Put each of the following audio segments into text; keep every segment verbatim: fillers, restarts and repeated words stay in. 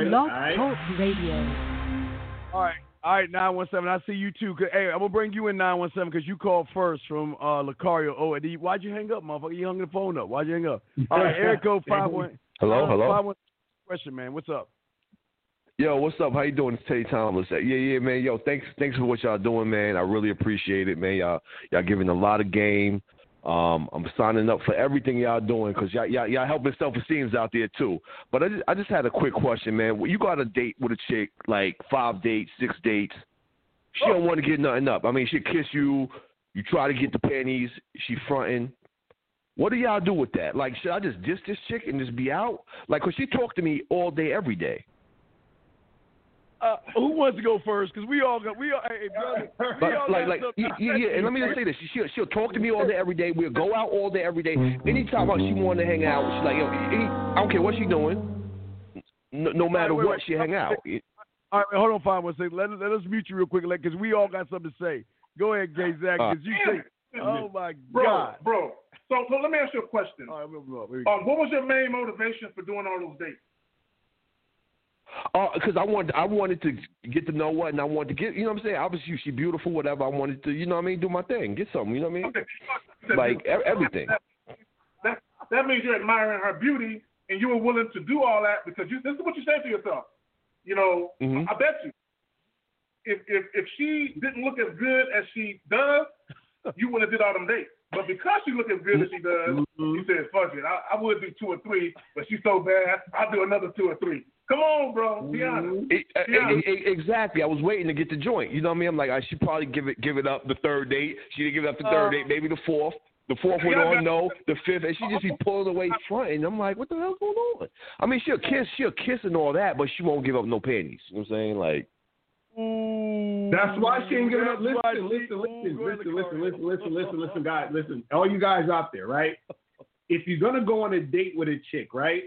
Blog right? Talk Radio. All right. All right, nine one seven. I see you too. Hey, I'm going to bring you in nine one seven because you called first from uh, Lucario. Oh, and why'd you hang up, motherfucker? You hung the phone up. Why'd you hang up? All right, Eric code five one. Hello, uh, hello. five one question, man. What's up? Yo, what's up? How you doing? It's Teddy Thomas. Yeah, yeah, man. Yo, thanks, thanks for what y'all doing, man. I really appreciate it, man. Y'all, y'all giving a lot of game. Um, I'm signing up for everything y'all doing because y'all, y'all, y'all helping self-esteems out there too. But I just, I just had a quick question, man. When you go on a date with a chick, like five dates, six dates, she don't want to get nothing up. I mean, she kiss you, you try to get the panties, she fronting. What do y'all do with that? Like, should I just diss this chick and just be out? Like, cause she talked to me all day, every day. Uh, who wants to go first? Because we all got, we all, hey, brother, we But, all like, got like, something. yeah, yeah, and let me just say this: she'll, she'll talk to me all day, every day. We'll go out all day, every day. Anytime she want to hang out, she's like, yo, any, I don't care what she's doing. No, no matter wait, wait, what, wait. she hang out. All right, hold on, five one second. Let, let us mute you real quick because we all got something to say. Go ahead, Gay Zach, because you say, oh my bro, God. Bro, so, so let me ask you a question. All right, up, um, what was your main motivation for doing all those dates? Because uh, I wanted, I wanted to get to know what, and I wanted to get, you know what I'm saying? Obviously, she's beautiful, whatever. I wanted to, you know what I mean, do my thing, get something, you know what I mean? Okay. Like, everything. That, that, that means you're admiring her beauty, and you were willing to do all that because you, this is what you said to yourself. You know, mm-hmm. I bet you, if, if if she didn't look as good as she does, you wouldn't have did all them dates. But because she look as good as she does, mm-hmm. you said, fuck it, I, I would do two or three, but she's so bad, I'll do another two or three. Come on, bro. Be honest. It, Be honest. It, it, exactly. I was waiting to get the joint. You know what I mean? I'm like, I should probably give it give it up the third date. She didn't give it up the third uh, date, maybe the fourth. The fourth went on, no. The fifth, and she just be pulling away front. And I'm like, what the hell's going on? I mean, she'll kiss, she'll kiss and all that, but she won't give up no panties. You know what I'm saying? Like, Ooh, that's why she ain't giving up. Listen, she, listen, ooh, listen, listen, listen, listen, listen, listen, listen, guys, listen. All you guys out there, right? If you're gonna go on a date with a chick, right?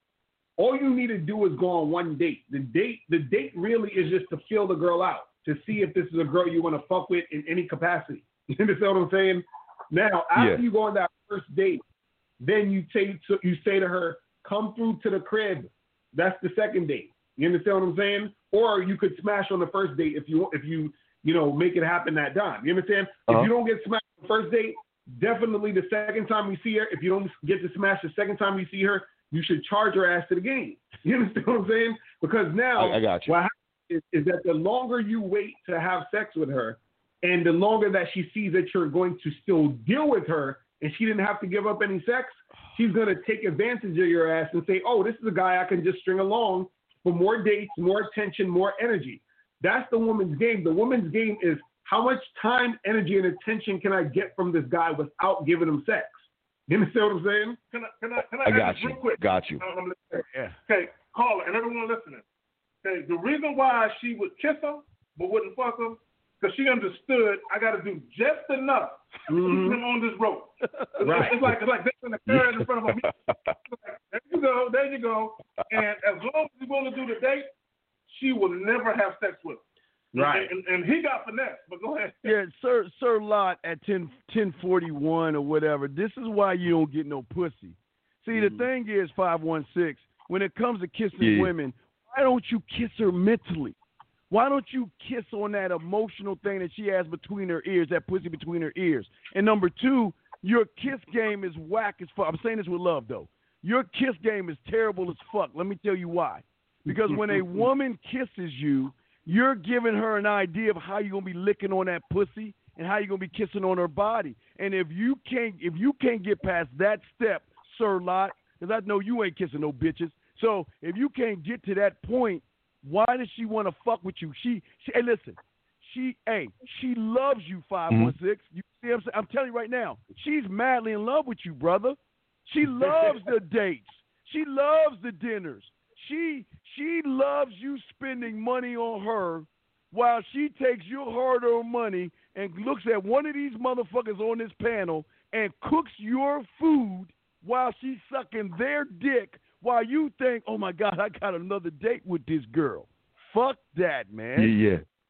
All you need to do is go on one date. The date, the date really is just to feel the girl out, to see if this is a girl you want to fuck with in any capacity. You understand what I'm saying? Now, after yeah. you go on that first date, then you say to, you say to her, "Come through to the crib." That's the second date. You understand what I'm saying? Or you could smash on the first date if you if you you know make it happen that time. You understand? Uh-huh. If you don't get smashed on the first date, definitely the second time you see her. If you don't get to smash the second time you see her, you should charge her ass to the game. You understand what I'm saying? Because now I, I got you. what happens is, is that the longer you wait to have sex with her, and the longer that she sees that you're going to still deal with her, and she didn't have to give up any sex, she's going to take advantage of your ass and say, oh, this is a guy I can just string along for more dates, more attention, more energy. That's the woman's game. The woman's game is how much time, energy, and attention can I get from this guy without giving him sex? You understand what I'm saying? Can I, can I, can I, I got you. real quick? Got you. Yeah. Okay, caller, and everyone listening. Okay, the reason why she would kiss him but wouldn't fuck him, because she understood I got to do just enough to mm-hmm. keep him on this rope. Right. It's like it's like they're in the carrot in front of him. There you go, there you go. And as long as he's willing to do the date, she will never have sex with him. Right. And, and, and he got finesse, but go ahead. Yeah, Sir Sir Lot at ten, ten forty-one or whatever. This is why you don't get no pussy. See, mm-hmm. the thing is, five one six, when it comes to kissing yeah. women, why don't you kiss her mentally? Why don't you kiss on that emotional thing that she has between her ears, that pussy between her ears? And number two, your kiss game is whack as fuck. I'm saying this with love, though. Your kiss game is terrible as fuck. Let me tell you why. Because when a woman kisses you, you're giving her an idea of how you're going to be licking on that pussy and how you're going to be kissing on her body. And if you can't if you can't get past that step, Sir Lot, because I know you ain't kissing no bitches. So if you can't get to that point, why does she want to fuck with you? She, she hey, listen, she, hey, she loves you, five one six. You see what I'm saying? I'm telling you right now, she's madly in love with you, brother. She loves the dates. She loves the dinners. She, she loves you spending money on her while she takes your hard-earned money and looks at one of these motherfuckers on this panel and cooks your food while she's sucking their dick while you think, oh, my God, I got another date with this girl. Fuck that, man. Yeah, yeah.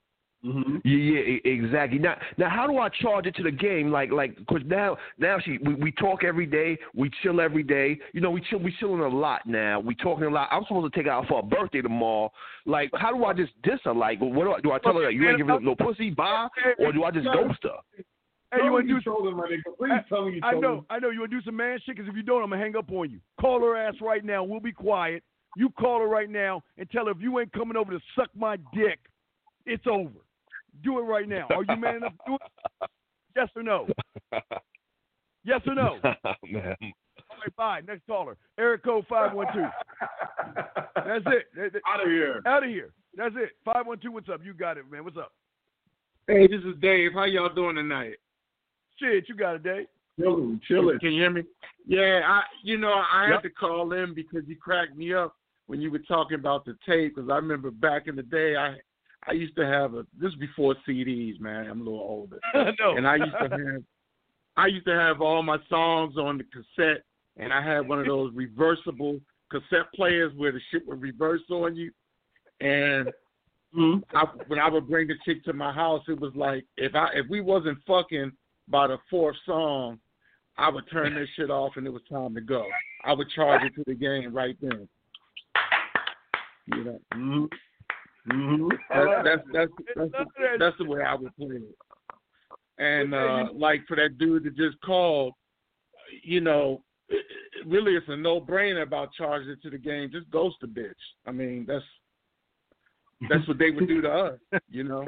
Mm-hmm. Yeah, yeah, e- exactly. Now, now, how do I charge it to the game? Like, like, cause now, now she, we, we talk every day, we chill every day. You know, we chill, we chilling a lot now. We talking a lot. I'm supposed to take her out for her birthday tomorrow. Like, how do I just diss her? Like, what do I, do I tell her that you ain't giving her no pussy, bye, or do I just ghost her? Hey, you want to do trolling, my nigga? Please tell me you I trolling. know, I know. You want to do some man shit? Because if you don't, I'm gonna hang up on you. Call her ass right now. We'll be quiet. You call her right now and tell her if you ain't coming over to suck my dick, it's over. Do it right now. Are you man enough to do it? Yes or no? Yes or no? Man. All right, bye. Next caller. Eric code five one two. That's it. Out of here. Out of here. That's it. five one two, what's up? You got it, man. What's up? Hey, this is Dave. How y'all doing tonight? Shit, you got it, Dave. Chilling, chilling. Can you hear me? Yeah, I. You know, I had Yep. to call in because you cracked me up when you were talking about the tape. Because I remember back in the day, I I used to have a. This is before C Ds, man. I'm a little older, no. and I used to have. I used to have all my songs on the cassette, and I had one of those reversible cassette players where the shit would reverse on you. And Mm-hmm. I, when I would bring the chick to my house, it was like if I if we wasn't fucking by the fourth song, I would turn this shit off and it was time to go. I would charge it to the game right then. You know, Mm-hmm. Mm-hmm. that, that's that's that's the, that's the way I would play it. And uh, like for that dude that just called, you know, it, it really it's a no-brainer about charging it to the game. Just ghost the bitch. I mean, that's that's what they would do to us, you know.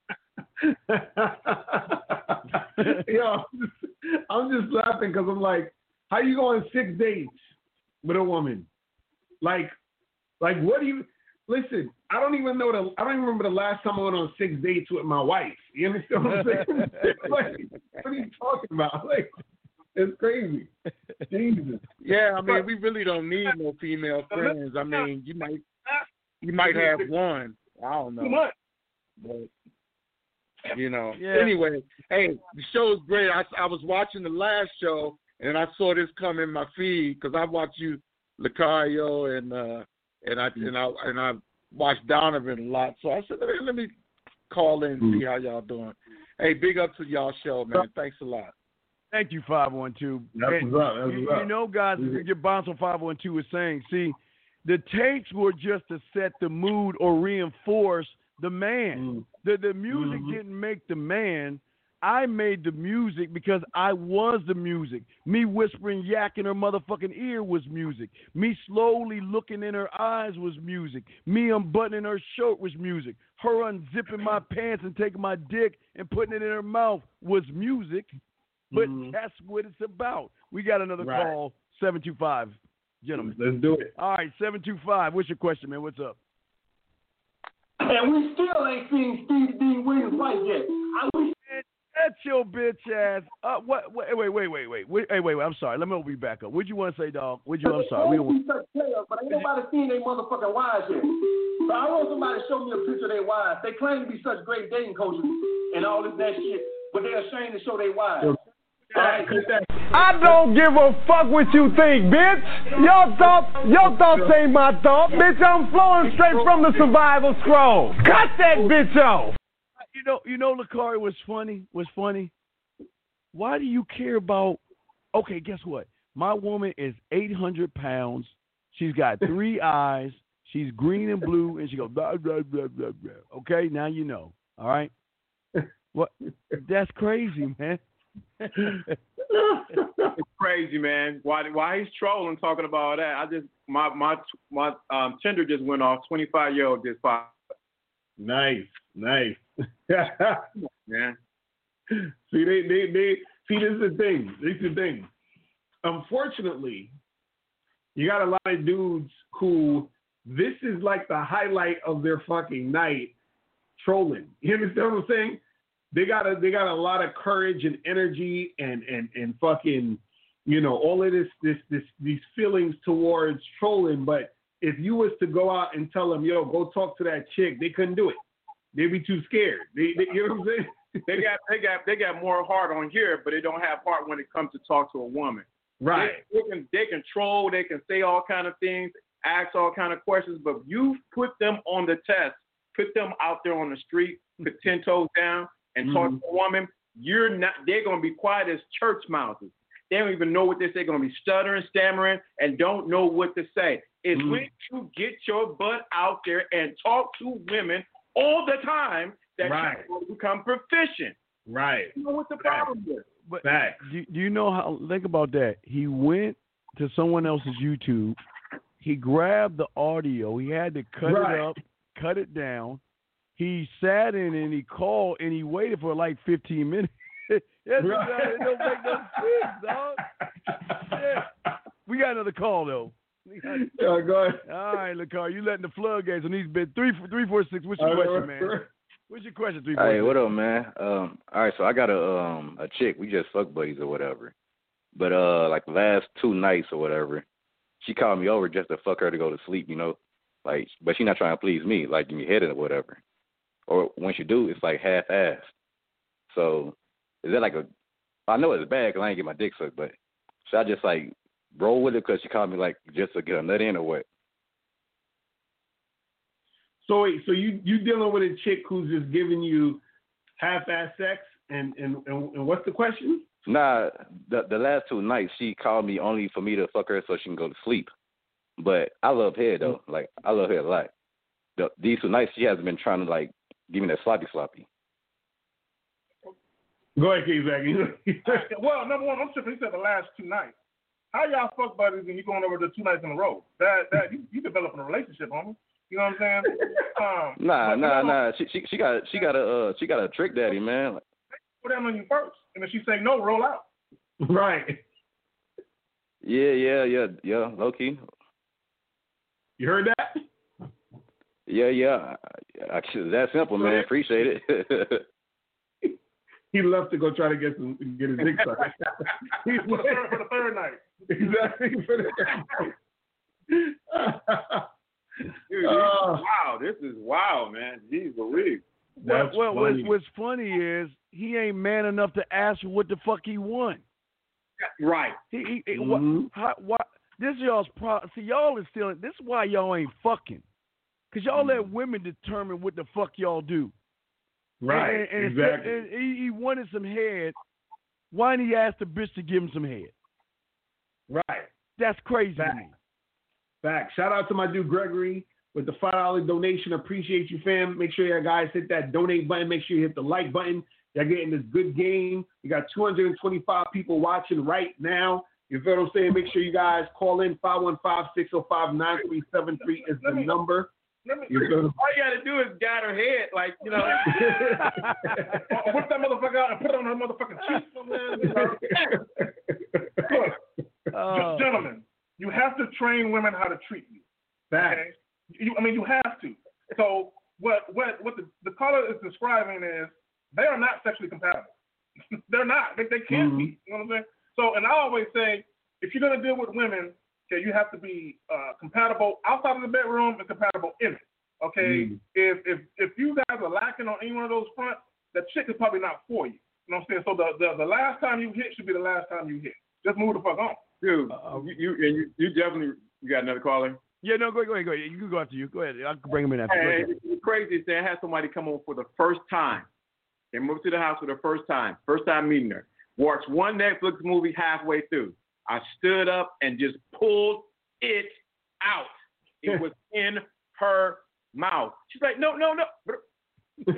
Yo, I'm just laughing because I'm like, how you go on six dates with a woman? Like, like what do you? Listen, I don't even know the. I don't even remember the last time I went on six dates with my wife. You understand what I'm saying? Like, what are you talking about? Like, it's crazy. Jesus. Yeah, I mean, we really don't need no female friends. I mean, you might, you might have one. I don't know. But, you know. Yeah. Anyway, hey, the show is great. I, I was watching the last show, and I saw this come in my feed because I watch you, Lucario, and uh, and I and I and I watch Donovan a lot. So I said, let me, let me call in and see how y'all doing. Hey, big up to y'all show, man. Thanks a lot. Thank you, five one two. That's And what's up. That's you, what's up. you know, guys, your bounce on five one two is saying, see, the tapes were just to set the mood or reinforce the man. Mm. The the music Mhm. didn't make the man. I made the music because I was the music. Me whispering yak in her motherfucking ear was music. Me slowly looking in her eyes was music. Me unbuttoning her shirt was music. Her unzipping my pants and taking my dick and putting it in her mouth was music. But Mhm. that's what it's about. We got another Right. call, seven two five, gentlemen. Let's do it. All right, seven two five. What's your question, man? What's up? And we still ain't seen Steve D. Williams wife yet. I wish. That's your bitch ass. Uh, what? Wait, wait, wait, wait, wait. wait hey, wait, wait. I'm sorry. Let me be back up. What'd you want to say, dog? What'd you? I'm sorry. We They don't. be such players, but ain't nobody seen their motherfucking wives yet. So I want somebody to show me a picture of their wives. They claim to be such great dating coaches and all this that shit, but they're ashamed to show their wives. All right. I don't give a fuck what you think, bitch. Your thoughts, your thoughts ain't my thoughts, bitch. I'm flowing straight from the survival scroll. Cut that bitch off. You know, you know, Lakari was funny. Was funny. Why do you care about? Okay, guess what? My woman is eight hundred pounds. She's got three eyes. She's green and blue, and she goes blah blah blah blah blah. Okay, now you know. All right. What? That's crazy, man. It's crazy, man. Why? Why he's trolling talking about that? I just my my my um Tinder just went off. twenty-five year old just popped. Nice, nice. Man. See, they, they, they, see, this is the thing. This is the thing. Unfortunately, you got a lot of dudes who this is like the highlight of their fucking night, trolling. You understand what I'm saying? They got a, they got a lot of courage and energy and and and fucking, you know, all of this this this these feelings towards trolling. But if you was to go out and tell them, yo, go talk to that chick, they couldn't do it. They'd be too scared. They, they, you know what I'm saying? They got they got they got more heart on here, but they don't have heart when it comes to talk to a woman. Right. They, they can they can troll, they can say all kind of things, ask all kind of questions, but you put them on the test, put them out there on the street, put ten toes down and talk mm-hmm. to a woman, you're not. They're gonna be quiet as church mouses. They don't even know what they say. They're gonna be stuttering, stammering, and don't know what to say. It's mm-hmm. when you get your butt out there and talk to women all the time that right. you're going to become proficient. Right. You know what the problem is? But do, do you know how? Think about that. He went to someone else's YouTube. He grabbed the audio. He had to cut right. it up, cut it down. He sat in and he called and he waited for like fifteen minutes. Yes, right. It don't make no sense, dog. Yeah. We got another call though. Yeah, go ahead. All right, LaCar, you letting the floodgates on these bits. Three, three, four, six. What's your question, man? What's your question? Three, four, hey, six? what up, man? Um, all right, so I got a um a chick. We just fuck buddies or whatever. But uh, like the last two nights or whatever, she called me over just to fuck her to go to sleep. You know, like, but she not trying to please me, like give me head or whatever. Or once you do, it's like half-assed. So is that like a? I know it's bad because I ain't get my dick sucked, but should I just like roll with it because she called me like just to get a nut in or what? So wait, so you you dealing with a chick who's just giving you half-ass sex, and, and, and, and what's the question? Nah, the the last two nights she called me only for me to fuck her so she can go to sleep. But I love head though, like I love head a lot. The, these two nights she hasn't been trying to like give me that sloppy sloppy. Go ahead, K-Zach. Well, number one, I'm tripping. He said the last two nights. How y'all fuck buddies and you going over the two nights in a row? That that you, you developing a relationship, homie. You know what I'm saying? Um, nah, nah, you know, nah. She she she got she got a uh, she got a trick daddy, man. Put them on you first, and if she say no, roll out. Right. Yeah, yeah, yeah, yeah. Low key. You heard that? Yeah, yeah. Actually, that simple, man. Appreciate it. He left to go try to get some get his dick sucked. He's for, the third, for the third night. Exactly for the third night. Dude, uh, wow, this is wow, man. Jeez Louise. Well, well what's, what's funny is he ain't man enough to ask what the fuck he want. Right. He, he, mm-hmm. what, how, what, this y'all's pro. See, y'all is still. This is why y'all ain't fucking, cause y'all mm-hmm. let women determine what the fuck y'all do. Right. And, and exactly. And he, he wanted some head. Why didn't he ask the bitch to give him some head? Right. That's crazy. Back. To me. Back. Shout out to my dude Gregory with the five dollar donation. Appreciate you, fam. Make sure you guys hit that donate button. Make sure you hit the like button. Y'all getting this good game. We got two hundred twenty-five people watching right now. You feel what I'm saying? Make sure you guys call in. five one five, six oh five, nine three seven three is the number. Me, you all you got to do is guide her head, like, you know. Whip that motherfucker out and put it on her motherfucking cheek. Look, uh, gentlemen, you have to train women how to treat you. Okay? You, I mean, you have to. So what what what the, the caller is describing is they are not sexually compatible. They're not. They, they can't mm-hmm. be. You know what I'm saying? So, and I always say, if you're going to deal with women, okay, you have to be uh, compatible outside of the bedroom and compatible in it. Okay, mm. if if if you guys are lacking on any one of those fronts, that chick is probably not for you. You know what I'm saying? So the, the, the last time you hit should be the last time you hit. Just move the fuck on. Dude, uh, you, you and you, you definitely you got another caller. Yeah, no, go ahead, go ahead, go ahead. You can go after you. Go ahead. I'll bring him in after. Hey, the crazy is they had somebody come over for the first time. They moved to the house for the first time, first time meeting her. Watched one Netflix movie halfway through. I stood up and just pulled it out. It was in her mouth. She's like, no, no, no. This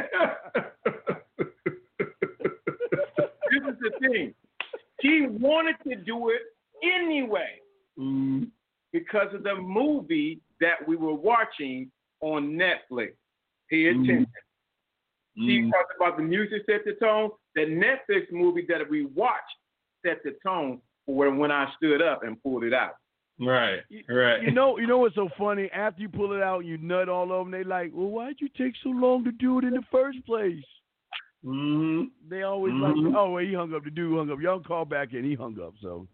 is the thing. She wanted to do it anyway mm. because of the movie that we were watching on Netflix. Pay attention. Mm. She talked about the music set the tone. The Netflix movie that we watched set the tone for when I stood up and pulled it out. Right, right. You know, you know what's so funny? After you pull it out, you nut all over them. They like, well, why'd you take so long to do it in the first place? Mm-hmm. They always mm-hmm. like, oh, well, he hung up. The dude hung up. Y'all call back in. He hung up. So,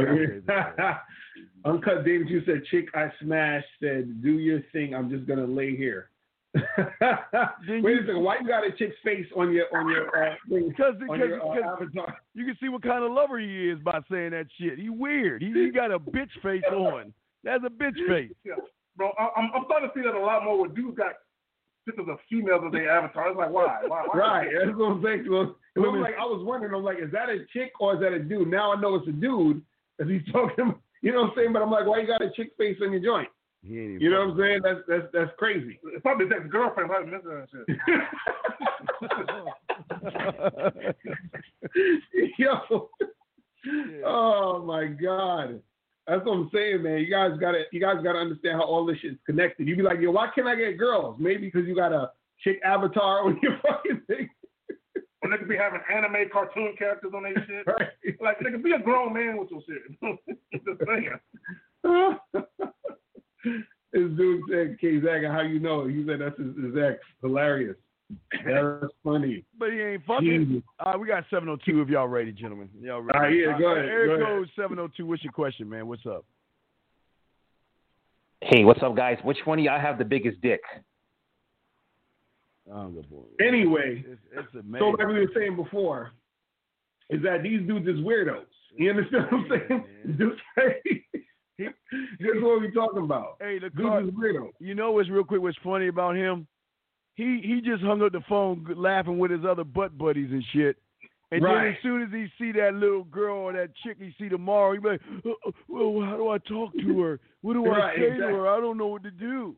Uncut David, you said, "Chick, I smashed." Said, "Do your thing. I'm just gonna lay here." Wait you, a second. Why you got a chick's face on your on your uh, because on your, uh, avatar? You can see what kind of lover he is by saying that shit. He weird. He, he got a bitch face on. That's a bitch face. Yeah, bro. I, I'm I'm starting to see that a lot more. Where dudes got pictures of females as their avatar. It's like, why? Why? why right. That's what I'm saying. Well, I'm like, I was wondering, I'm like, is that a chick or is that a dude? Now I know it's a dude as he's talking, you know what I'm saying? But I'm like, why you got a chick face on your joint? You know what I'm saying? That's that's that's crazy. It's probably his ex-girlfriend probably missing that shit. Yo. Yeah. Oh my God. That's what I'm saying, man. You guys gotta you guys gotta understand how all this shit's connected. You be like, yo, why can't I get girls? Maybe because you got a chick avatar on your fucking thing. Or they could be having anime cartoon characters on their shit. Right. Like they could be a grown man with your shit. Just saying. This dude said, K Zaga, how you know? He said that's his, his ex. Hilarious. That's funny. But he ain't fucking. Uh, we got seven oh two if y'all ready, gentlemen. Y'all ready? All right, yeah, go ahead. Eric go goes seven oh two. What's your question, man? What's up? Hey, what's up, guys? Which one of y'all have the biggest dick? Oh, good boy. Anyway, it's, it's amazing. So like we were saying before, is that these dudes is weirdos. You understand what I'm saying? Dudes, hey, that's what we talking about. Hey, the dude car, is weirdo. You know what's real quick? What's funny about him? He he just hung up the phone laughing with his other butt buddies and shit. And right. then as soon as he see that little girl or that chick he see tomorrow, he be like, oh, well, how do I talk to her? What do I right, say exactly. to her? I don't know what to do.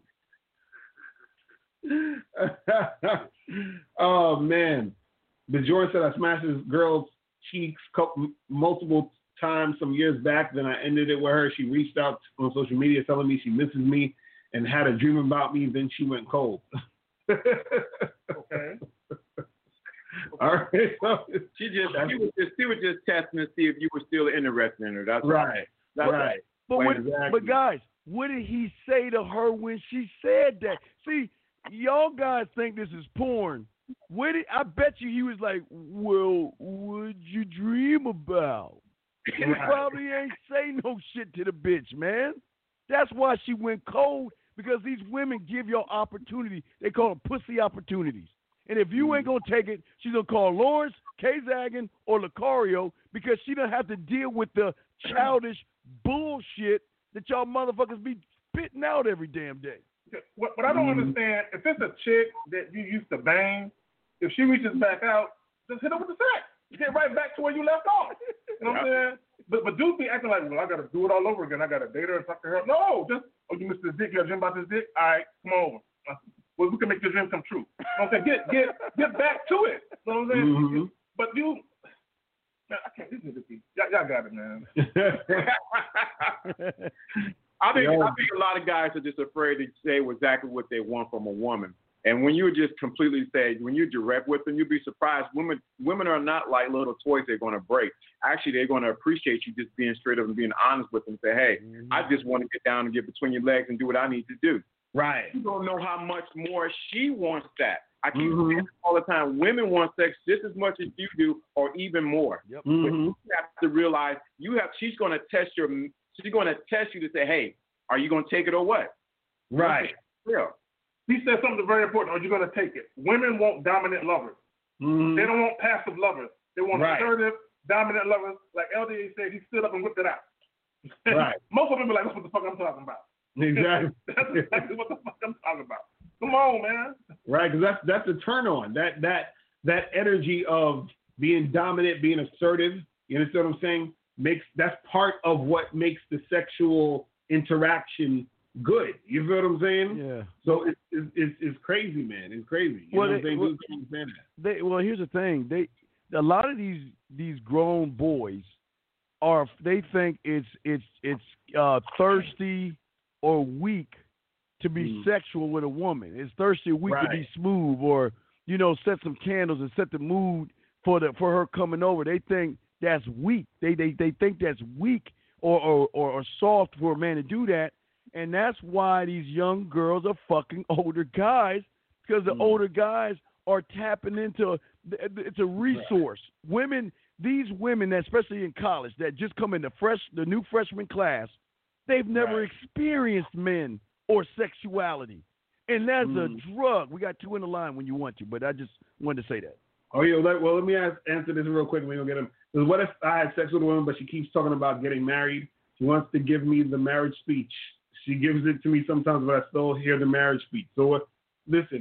Oh, man. The Jordan said I smashed this girl's cheeks couple, multiple times some years back. Then I ended it with her. She reached out on social media telling me she misses me and had a dream about me. Then she went cold. Okay. All right. She just she was just she was just testing to see if you were still interested in her. That's right. That's right. right. But what, exactly. but guys, what did he say to her when she said that? See, y'all guys think this is porn. What did, I bet you he was like, well, what'd you dream about? He right. probably ain't say no shit to the bitch, man. That's why she went cold, because these women give y'all opportunity. They call them pussy opportunities. And if you ain't going to take it, she's going to call Lawrence, K-Zaggin, or Lucario, because she don't have to deal with the childish bullshit that y'all motherfuckers be spitting out every damn day. What, what I don't mm-hmm. understand, if it's a chick that you used to bang, if she reaches back out, just hit her with the sex. Get right back to where you left off. You know what I'm saying? But but dudes be acting like, well, I got to do it all over again. I got to date her and talk to her. No, just, oh, you missed this dick. You got a dream about this dick? All right, come over. Uh, well, we can make your dream come true. You know what I'm saying? Get, get, get back to it. You know what I'm saying? Mm-hmm. But you, man, I can't, this nigga, y'all, y'all got it, man. I think I think a lot of guys are just afraid to say exactly what they want from a woman. And when you just completely say, when you're direct with them, you'd be surprised. Women women are not like little toys they're going to break. Actually, they're going to appreciate you just being straight up and being honest with them. Say, hey, mm-hmm. I just want to get down and get between your legs and do what I need to do. Right. You don't know how much more she wants that. I keep mm-hmm. saying all the time, women want sex just as much as you do or even more. Yep. Mm-hmm. But you have to realize you have she's going to test your she's going to test you to say, hey, are you going to take it or what? Right. Yeah. He said something very important. Are you going to take it? Women want dominant lovers. Mm-hmm. They don't want passive lovers. They want right. assertive, dominant lovers. Like L D A said, he stood up and whipped it out. Right. Most of them be like, that's what the fuck I'm talking about. Exactly. That's exactly what the fuck I'm talking about. Come on, man. Right, because that's that's a turn on. That that that energy of being dominant, being assertive. You understand what I'm saying? Makes that's part of what makes the sexual interaction good. You feel what I'm saying? Yeah. So it's it's it's, it's crazy, man. It's crazy. You well, know they, what I'm saying? well, they, well, here's the thing. They a lot of these these grown boys are they think it's it's it's uh, thirsty or weak to be mm. sexual with a woman. It's thirsty or weak right. to be smooth, or you know, set some candles and set the mood for the for her coming over. They think that's weak. They they they think that's weak or or, or, or soft for a man to do that. And that's why these young girls are fucking older guys, because the mm. older guys are tapping into it's a resource. Right. Women, these women, especially in college, that just come in the fresh, the new freshman class, they've never right. experienced men or sexuality, and that's mm. a drug. We got two in the line when you want to, but I just wanted to say that. Oh yeah, well let me ask, answer this real quick. We're gonna get him. Because what if I had sex with a woman, but she keeps talking about getting married? She wants to give me the marriage speech. She gives it to me sometimes, but I still hear the marriage speech. So, listen, bro.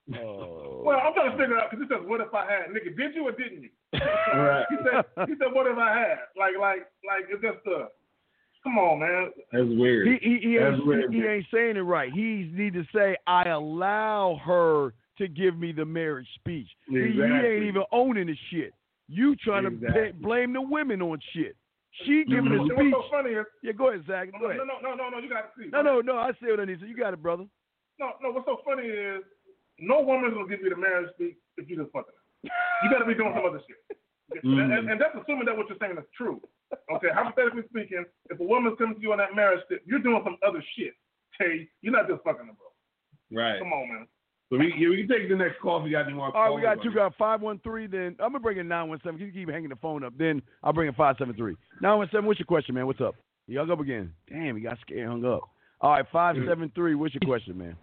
Oh. Well, I'm trying to figure out because it says, "What if I had?" Nigga, did you or didn't you? Right. he said, "He said, what if I had?" Like, like, like it's just uh, come on, man. That's weird. He, he, he, That's ain't, weird. he, he ain't saying it right. He need to say, "I allow her to give me the marriage speech." Exactly. He, he ain't even owning the shit. You trying Exactly. to pay, blame the women on shit. She giving Mm-hmm. the What's speech. so funny is, Yeah, go ahead, Zach. Go no, ahead. no, no, no, no, you got to see. No, no, no. I see what I need. So you got it, brother. No, no. What's so funny is, no woman's gonna give you the marriage speech if you just fucking her. You got to be doing some other shit. Mm. And, and, and that's assuming that what you're saying is true. Okay, hypothetically speaking, if a woman's coming to you on that marriage speech, you're doing some other shit. Okay, you're not just fucking her, bro. Right. Come on, man. So we, yeah, we can take the next call if you got any more. All right, we got calls two guys, five one three. Then I'm gonna bring in nine one seven. You keep hanging the phone up. Then I'll bring in five seven three. Nine one seven. What's your question, man? What's up? He hung up again. Damn, he got scared, hung up. All right, five seven three. What's your question, man?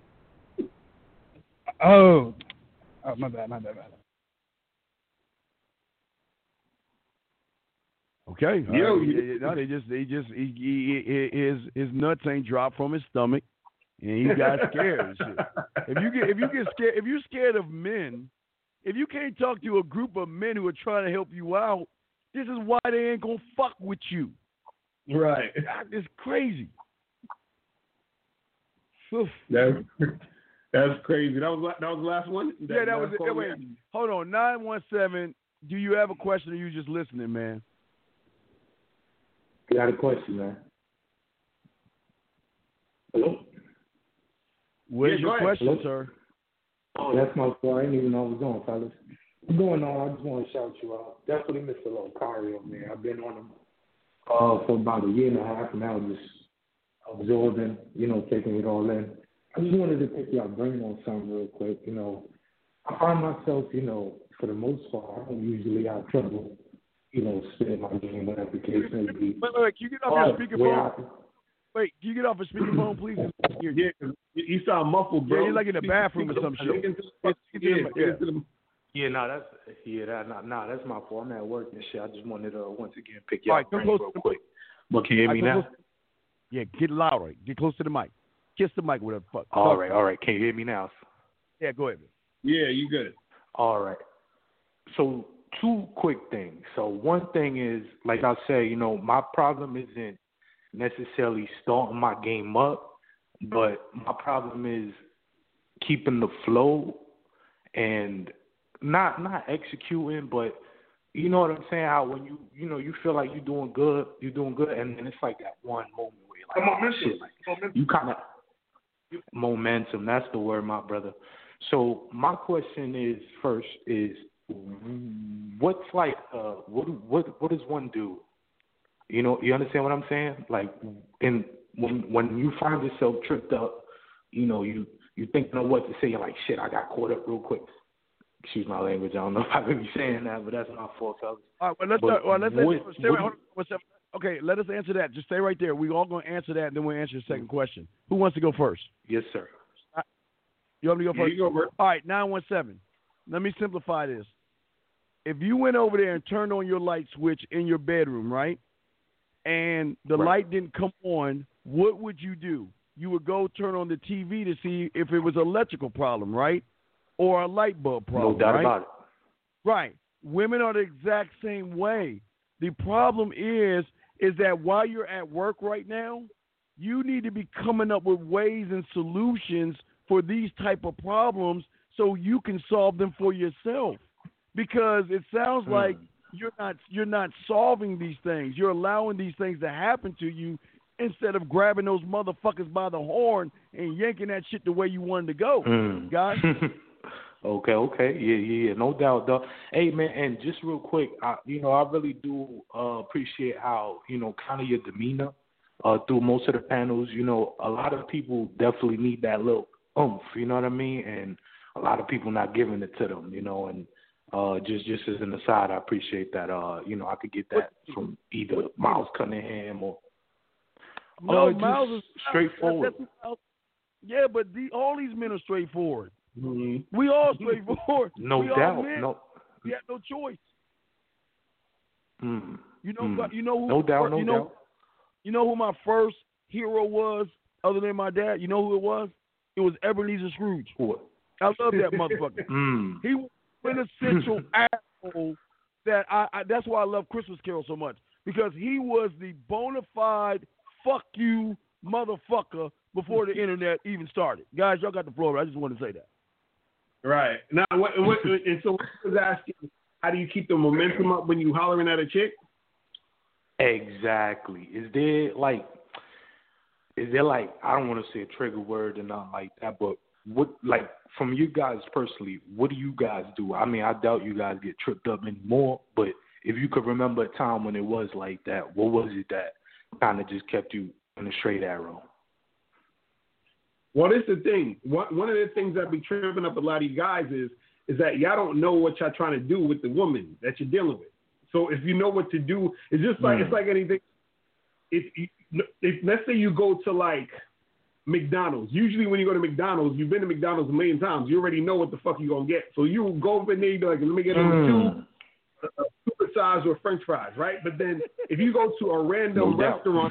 Oh, oh, my bad, my bad, my bad. Okay. Yo, All right. you- Yeah, yeah, no, they just, they just, he, he, he, his, his nuts ain't dropped from his stomach, and he got scared and shit. If you get, if you get scared, if you're scared of men, if you can't talk to a group of men who are trying to help you out, this is why they ain't gonna fuck with you. Right. It's crazy. Oof. That's that's crazy. That was la- that was the last one. Yeah, that was last it. call we Wait, had? hold on. nine one seven. Do you have a question, or you just listening, man? I got a question, man. Hello? What Yeah, is your go ahead. question, Hello? sir? Oh, that's my fault. I didn't even know I was on, fellas. What's going on? I just want to shout you out. Definitely Mister Locario, man. I've been on him uh, for about a year and a half now, just absorbing, you know, taking it all in. I just wanted to pick your brain on something real quick. You know, I find myself, you know, for the most part, I don't usually have trouble, you know, spitting my game, whatever the case may be. Wait, wait, wait. Can you get off But your where speakerphone? I- Wait, can you get off your speakerphone, please? Yeah, yeah, you sound muffled, bro. Yeah, you're like in the bathroom or some shit. Speak into the- Yeah, yeah, yeah. into the- Yeah, no, that's yeah, that nah, nah, that's my fault. I'm at work and shit. I just wanted to uh, once again pick All y'all right, come brain close real to- quick. But can you hear All me right, come now? close- Yeah, get louder. Get close to the mic. Kiss the mic, whatever the fuck. All right, all right. Can you hear me now? Yeah, go ahead. Yeah, you good. All right. So two quick things. So one thing is, like I said, you know, my problem isn't necessarily starting my game up, but my problem is keeping the flow and not not executing, but you know what I'm saying? How when you you know you feel like you're doing good, you're doing good, and then it's like that one moment where you're like, Come on, oh, mention. shit, like you kind of momentum. That's the word, my brother. So my question is first is what's like uh what what what does one do? You know, you understand what I'm saying? Like, in when when you find yourself tripped up, you know, you you thinking of what to say. You're like, shit, I got caught up real quick. Excuse my language. I don't know if I could be saying that, but that's my fault, fellas. All right, well, let's But start, well, let's what- answer, stay what- right, hold on, what's up? Okay, let us answer that. Just stay right there. We're all going to answer that, and then we'll answer the second question. Who wants to go first? Yes, sir. You want me to go Yeah, first? you go first. All right, nine one seven. Let me simplify this. If you went over there and turned on your light switch in your bedroom, right, and the Right. light didn't come on, what would you do? You would go turn on the T V to see if it was an electrical problem, right, or a light bulb problem, No doubt right? about it. Right. Women are the exact same way. The problem is, is that while you're at work right now, you need to be coming up with ways and solutions for these type of problems so you can solve them for yourself. Because it sounds Hmm. like you're not you're not solving these things. You're allowing these things to happen to you instead of grabbing those motherfuckers by the horn and yanking that shit the way you wanted to go. Mm. Guys? Okay, okay, yeah, yeah, yeah, no doubt, though. Hey, man, and just real quick, I, you know, I really do uh, appreciate how, you know, kind of your demeanor uh, through most of the panels. You know, a lot of people definitely need that little oomph, you know what I mean? And a lot of people not giving it to them, you know, and uh, just just as an aside, I appreciate that, uh, you know, I could get that from either Miles Cunningham or No, uh, just Miles is straightforward. That's, that's, yeah, but the, all these men are straightforward. Mm-hmm. We all straightforward. No we doubt, all men. no. We have no choice. Mm. You know, Mm. you know who? No doubt, no you know, doubt. You know who my first hero was, other than my dad. You know who it was? It was Ebenezer Scrooge. What? I love that motherfucker. Mm. He was an quintessential asshole that I, I. That's why I love Christmas Carol so much, because he was the bona fide fuck you motherfucker before the internet even started. Guys, y'all got the floor. I just want to say that. Right. Now, what, what, and so I was asking, how do you keep the momentum up when you hollering at a chick? Exactly. Is there like, is there like, I don't want to say a trigger word and nothing like that, but what, like, from you guys personally, what do you guys do? I mean, I doubt you guys get tripped up anymore, but if you could remember a time when it was like that, what was it that kind of just kept you in a straight arrow? Well, this is the thing. One, one of the things that be tripping up a lot of you guys is, is that y'all don't know what y'all trying to do with the woman that you're dealing with. So if you know what to do, it's just like, mm. it's like anything. If, if let's say you go to like McDonald's, usually when you go to McDonald's, you've been to McDonald's a million times. You already know what the fuck you're going to get. So you go over there, you be like, let me get mm. two uh, super size or French fries, right? But then if you go to a random no restaurant,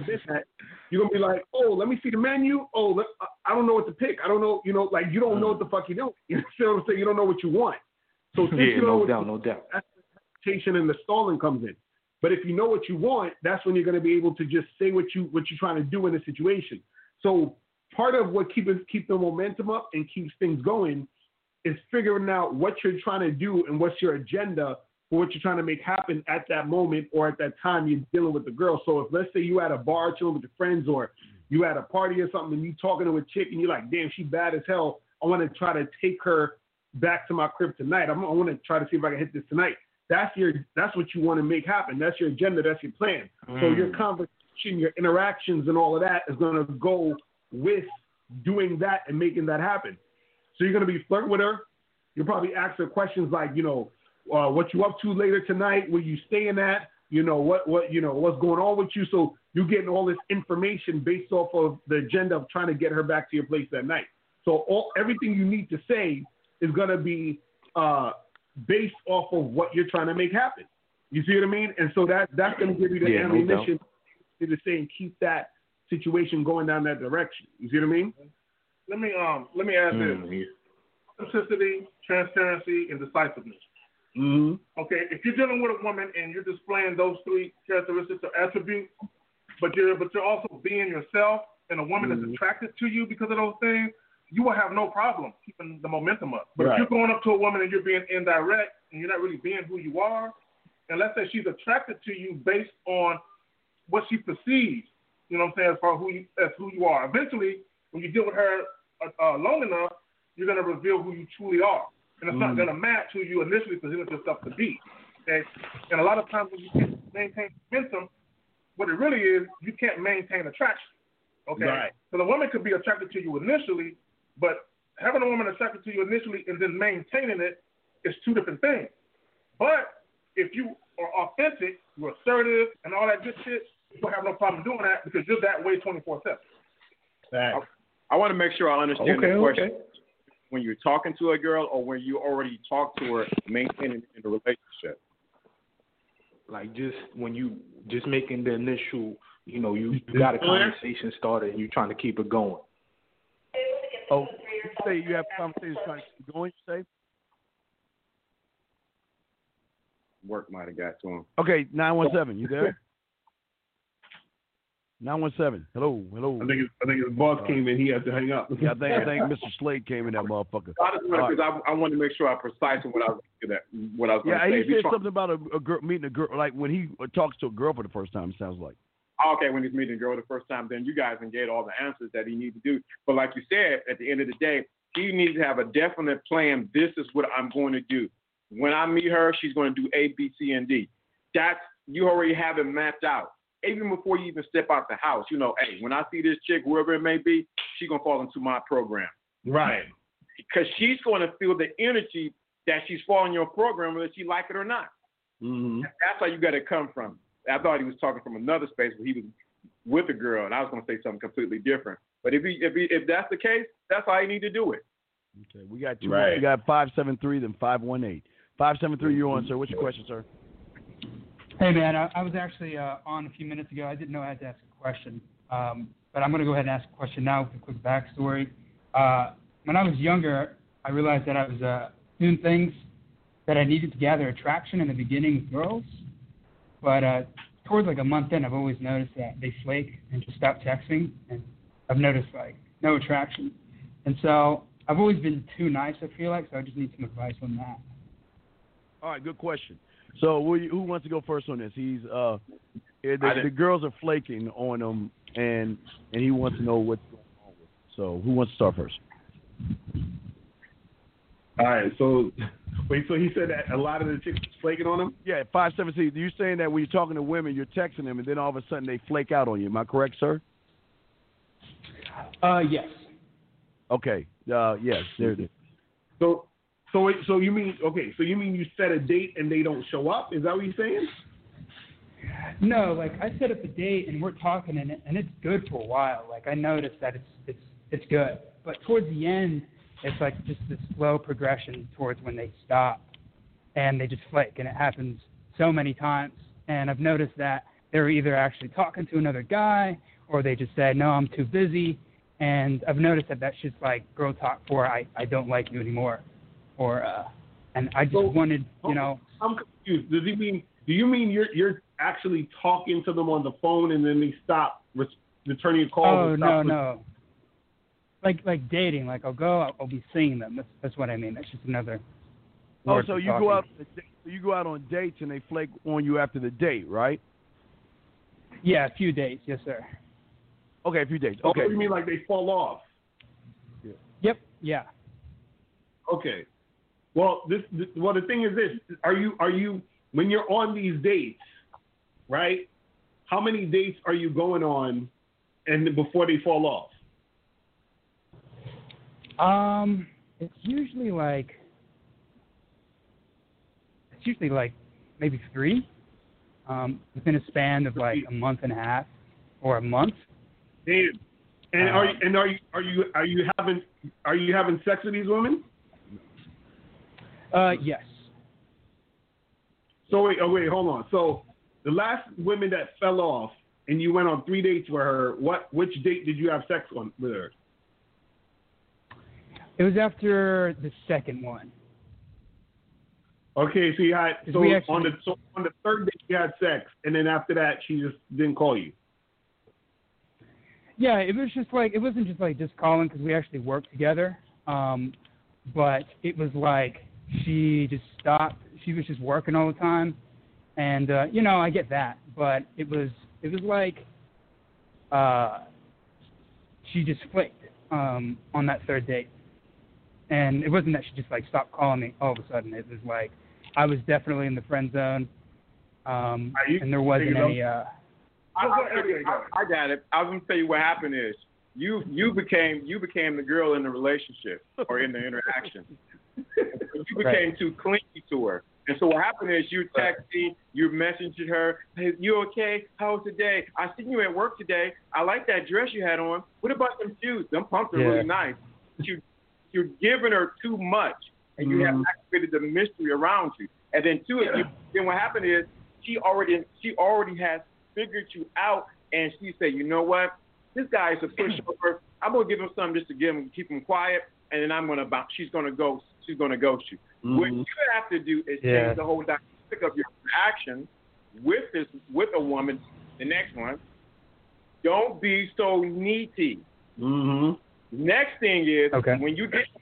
you're going to be like, oh, let me see the menu. Oh, let, I don't know what to pick. I don't know, you know, like you don't mm. know what the fuck you're doing. You know what I'm saying? You don't know what you want. So since yeah, you know no what doubt, you, no doubt. That's and the stalling comes in. But if you know what you want, that's when you're going to be able to just say what you what you're trying to do in a situation. So part of what keeps keep the momentum up and keeps things going is figuring out what you're trying to do and what's your agenda for what you're trying to make happen at that moment or at that time you're dealing with the girl. So if let's say you at a bar chilling with your friends or you at a party or something and you talking to a chick and you're like, damn, she bad as hell. I want to try to take her back to my crib tonight. I'm, I want to try to see if I can hit this tonight. That's your. That's what you want to make happen. That's your agenda. That's your plan. Mm. So your conversation, your interactions, and all of that is going to go with doing that and making that happen. So you're going to be flirting with her. You'll probably ask her questions like, you know, uh, what you up to later tonight? Where you staying at? You know what? What you know? What's going on with you? So you're getting all this information based off of the agenda of trying to get her back to your place that night. So all everything you need to say is going to be. Uh, based off of what you're trying to make happen. You see what I mean? And so that that's going to give you the yeah, ammunition no to say and keep that situation going down that direction. You see what I mean? Let me um let me add mm-hmm. this. Simplicity, transparency, and decisiveness. Mm-hmm. Okay, if you're dealing with a woman and you're displaying those three characteristics or attributes, but you're but you're also being yourself, and a woman mm-hmm. is attracted to you because of those things, you will have no problem keeping the momentum up. But right. if you're going up to a woman and you're being indirect and you're not really being who you are, and let's say she's attracted to you based on what she perceives, you know what I'm saying, as far as who you, as who you are. Eventually, when you deal with her uh, uh, long enough, you're going to reveal who you truly are. And it's mm. not going to match who you initially presented yourself to be. Okay? And a lot of times when you can't maintain momentum, what it really is, you can't maintain attraction. Okay? Right. So the woman could be attracted to you initially, but having a woman attracted to you initially and then maintaining it is two different things. But if you are authentic, you're assertive, and all that good shit, you don't have no problem doing that because you're that way twenty-four seven. I, I want to make sure I understand okay, the question. Okay. When you're talking to a girl or when you already talked to her, maintaining in the relationship? Like just when you just making the initial, you know, you, you got a conversation started and you're trying to keep it going. Oh, you say you have conversations trying to keep going, you say? Work might have got to him. Okay, nine one seven, you there? nine one seven, hello, hello. I think his, I think his boss uh, came in, he had to hang up. Yeah, I think, I think Mister Slade came in, that motherfucker. I just want to, right. I, I want to make sure I'm precise in what I was that what I was going yeah, to say. Yeah, he said trying... something about a, a girl meeting a girl, like when he talks to a girl for the first time, it sounds like. Okay, when he's meeting a girl the first time, then you guys can get all the answers that he needs to do. But like you said, at the end of the day, he needs to have a definite plan. This is what I'm going to do. When I meet her, she's going to do A, B, C, and D. That's, you already have it mapped out. Even before you even step out the house, you know, hey, when I see this chick, whoever it may be, she's going to fall into my program. Right. Because she's going to feel the energy that she's following your program, whether she like it or not. Mm-hmm. That's how you got to come from. I thought he was talking from another space where he was with a girl, and I was going to say something completely different. But if he, if he, if that's the case, that's how you need to do it. Okay, we got two. Right. We got five seven three, then five one eight. Five seven three, you're on, sir. What's your question, sir? Hey, man, I, I was actually uh, on a few minutes ago. I didn't know I had to ask a question, um, but I'm going to go ahead and ask a question now with a quick backstory. Uh, when I was younger, I realized that I was uh, doing things that I needed to gather attraction in the beginning with girls, but uh, towards like a month in, I've always noticed that they flake and just stop texting, and I've noticed like no attraction. And so I've always been too nice, I feel like, so I just need some advice on that. All right, good question. So who, who wants to go first on this? He's uh, the, the girls are flaking on him, and and he wants to know what's going on with it. So who wants to start first? All right, so wait, so he said that a lot of the chicks are flaking on him? Yeah, five seven six. You're saying that when you're talking to women, you're texting them, and then all of a sudden they flake out on you. Am I correct, sir? Uh, yes. Okay. Uh, yes. There it is. So, so, wait, so you mean okay? So you mean you set a date and they don't show up? Is that what you're saying? No, like I set up a date and we're talking and it, and it's good for a while. Like I noticed that it's it's it's good, but towards the end, it's like just this slow progression towards when they stop and they just flake, and it happens so many times. And I've noticed that they're either actually talking to another guy or they just say, no, I'm too busy. And I've noticed that that's just like girl talk for I, I don't like you anymore, or uh, and I just so, wanted, you know. I'm confused. Does he mean? Do you mean you're you're actually talking to them on the phone and then they stop res- returning your calls? Oh and no stop no. Like like dating, like I'll go, I'll, I'll be seeing them. That's that's what I mean. That's just another. Oh, so you talking. go out, so you go out on dates and they flake on you after the date, right? Yeah, a few dates, yes sir. Okay, a few days. Oh, Okay. you mean like they fall off? Yeah. Yep. Yeah. Okay. Well, this, this. Well, the thing is this: Are you are you when you're on these dates, right? How many dates are you going on, and before they fall off? Um, it's usually like it's usually like maybe three, um, within a span of like a month and a half or a month. Damn. And um, are you, and are you are you are you having are you having sex with these women? Uh, yes. So wait, oh wait, hold on. So the last women that fell off, and you went on three dates with her. What which date did you have sex on with her? It was after the second one. Okay, so you had so we actually, on the so on the third date you had sex, and then after that she just didn't call you. Yeah, it was just like it wasn't just like just calling because we actually worked together, um, but it was like she just stopped. She was just working all the time, and uh, you know I get that, but it was it was like uh, she just flaked um, on that third date, and it wasn't that she just like stopped calling me all of a sudden. It was like I was definitely in the friend zone, um, and there wasn't any. Uh, I, I, I, I got it. I was gonna tell you what happened is you you became you became the girl in the relationship or in the interaction. You became right. too clingy to her, and so what happened is you texted, you messaged her, hey, you okay? How was the day? I seen you at work today. I like that dress you had on. What about them shoes? Them pumps are yeah. really nice. You you're giving her too much, and you mm. have activated the mystery around you. And then two, yeah. you, then what happened is she already she already has figured you out, and she said, you know what, this guy is a pushover. I'm gonna give him something just to give him, keep him quiet, and then I'm gonna bounce. She's gonna go. She's gonna ghost you. Mm-hmm. What you have to do is yeah. change the whole dynamic of your action with this with a woman. The next one, don't be so needy. Mm-hmm. Next thing is okay. when you get,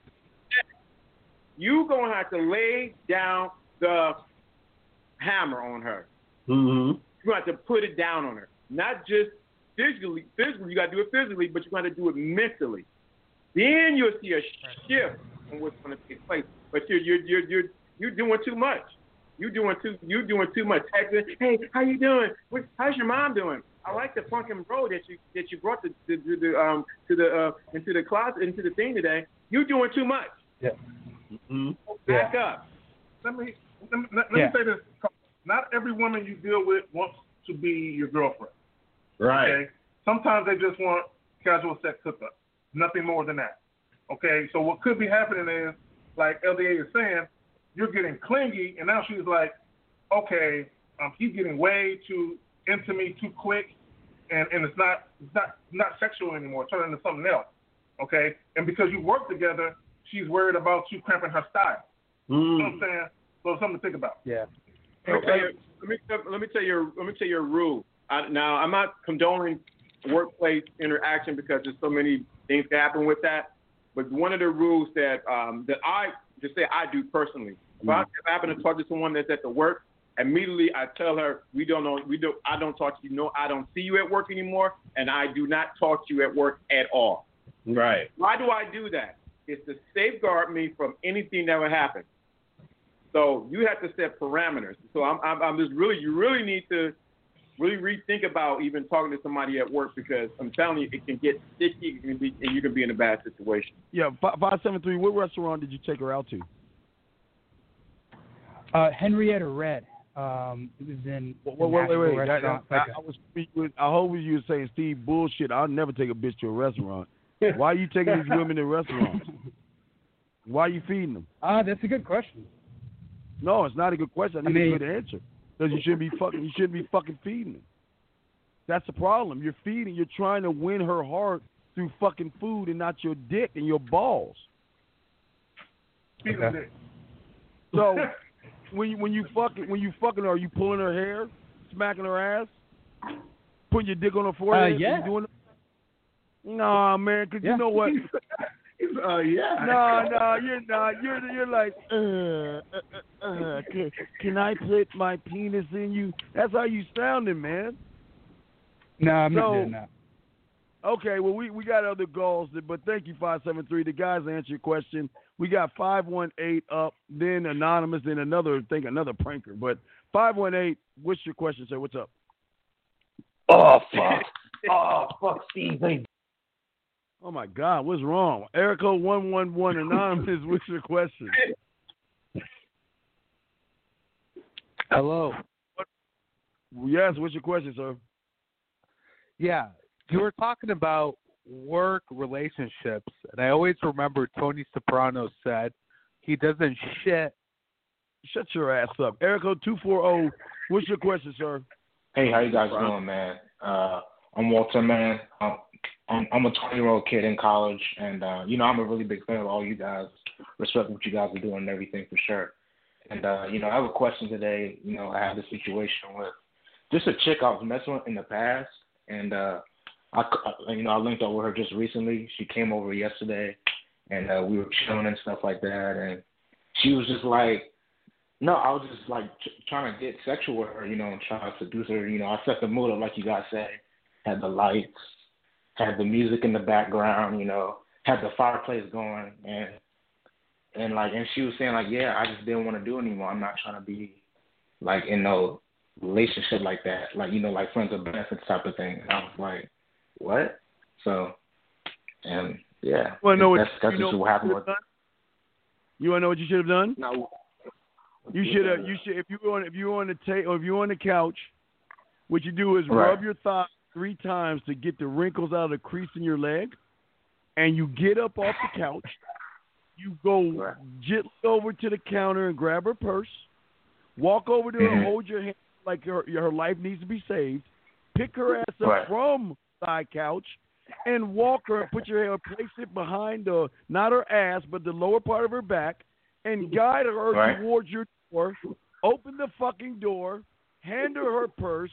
you gonna have to lay down the hammer on her. Mm-hmm. You're going to have to put it down on her. Not just physically. Physically, you got to do it physically, but you're going to do it mentally. Then you'll see a shift in what's going to take place. But you're you're you're you're you're doing too much. You're doing too you're doing too much. Texting, hey, how you doing? What, how's your mom doing? I like the funk and roll that you that you brought to the, to the um to the uh into the closet into the thing today. You're doing too much. Yeah. Mm-hmm. Back yeah. up. Let me let me, let me yeah. say this. Not every woman you deal with wants to be your girlfriend. Right. Okay? Sometimes they just want casual sex hookup. Nothing more than that. Okay? So what could be happening is, like L D A is saying, you're getting clingy, and now she's like, okay, um, he's getting way too into me too quick, and, and it's not it's not not sexual anymore. It's turning into something else. Okay? And because you work together, she's worried about you cramping her style. Mm. You know what I'm saying? So it's something to think about. Yeah. Let me tell you, let me, let me tell you, let me tell you a rule. I, now, I'm not condoning workplace interaction because there's so many things that happen with that. But one of the rules that um, that I just say I do personally, if I, if I happen to talk to someone that's at the work, immediately I tell her we don't know, we don't, I don't talk to you. No, I don't see you at work anymore, and I do not talk to you at work at all. Right. Why do I do that? It's to safeguard me from anything that would happen. So you have to set parameters. So I'm, I'm, I'm just really, you really need to really rethink about even talking to somebody at work because I'm telling you, it can get sticky it can be, and you can be in a bad situation. Yeah, five seven three. What restaurant did you take her out to? Uh, Henrietta Red. Um, it was in wait, wait, wait, wait. I, I, like I was. I hope you were saying Steve bullshit. I'll never take a bitch to a restaurant. Why are you taking these women to restaurants? Why are you feeding them? Ah, uh, that's a good question. No, it's not a good question. I need I mean, a good answer. Because you shouldn't be fucking. You shouldn't be fucking feeding them. That's the problem. You're feeding. You're trying to win her heart through fucking food and not your dick and your balls. Okay. So when you, when you fucking when you fucking her, are you pulling her hair, smacking her ass, putting your dick on her forehead? Uh, yeah. You doing it? Nah, man. Because yeah. you know what? Uh, yeah. No, no, you're not. You're you're like, uh, uh, uh, can, can I put my penis in you? That's how you sounding, man. No, I'm so, not doing that. Okay, well, we, we got other goals, but thank you, five seven three. The guys answer your question. We got five one eight up, then Anonymous, then another, I think another pranker. But five one eight, what's your question, sir? What's up? Oh, fuck. oh, fuck, Steve. Oh, my God, what's wrong? Erica one one one Anonymous, what's your question? Hello. Yes, what's your question, sir? Yeah, you were talking about work relationships, and I always remember Tony Soprano said he doesn't shit. Shut your ass up. Erica two four zero, what's your question, sir? Hey, how you guys doing, man? Uh, I'm Walter, man. I'm, I'm, I'm a twenty-year-old kid in college, and, uh, you know, I'm a really big fan of all you guys. Respect what you guys are doing and everything for sure. And, uh, you know, I have a question today. You know, I have this situation with just a chick I was messing with in the past, and, uh, I, you know, I linked up with her just recently. She came over yesterday, and uh, we were chilling and stuff like that, and she was just like, no, I was just, like, ch- trying to get sexual with her, you know, and trying to seduce her. You know, I set the mood up, like you guys say, had the lights, had the music in the background, you know, had the fireplace going, and, and like, and she was saying, like, yeah, I just didn't want to do it anymore. I'm not trying to be, like, in no relationship like that, like, you know, like friends with benefits type of thing. And I was like, what? So, and yeah, well, know that's, what, that's you just know what happened. With, you want to know what you should have done? No. You should have. You should if you were on if you were on the ta- or if you were on the couch, what you do is right. rub your thigh three times to get the wrinkles out of the crease in your leg, and you get up off the couch. You go right. gently over to the counter and grab her purse. Walk over to her, mm-hmm. hold your hand like her her life needs to be saved. Pick her ass up right. from the couch and walk her. Put your hair, place it behind the not her ass, but the lower part of her back, and guide her right. towards your door. Open the fucking door, hand her her purse,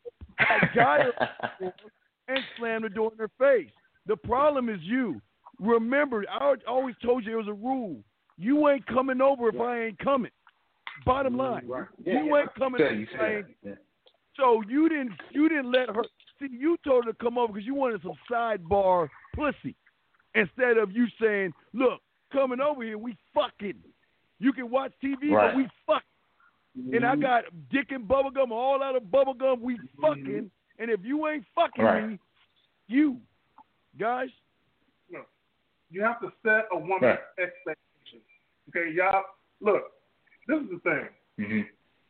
guide her to the door, and slam the door in her face. The problem is you. Remember, I always told you it was a rule. You ain't coming over if I ain't coming. Bottom line, right. yeah, you yeah. ain't coming yeah, over you if I ain't. yeah. So you didn't you didn't let her see. You told her to come over because you wanted some sidebar pussy, instead of you saying, "Look, coming over here, we fucking. You can watch T V, right. but we fuck." Mm-hmm. And I got dick and bubblegum, all out of bubblegum. We fucking. Mm-hmm. And if you ain't fucking right. me, you guys. No, you have to set a woman's right. expectations. Okay, y'all. Look, this is the thing. Mm-hmm.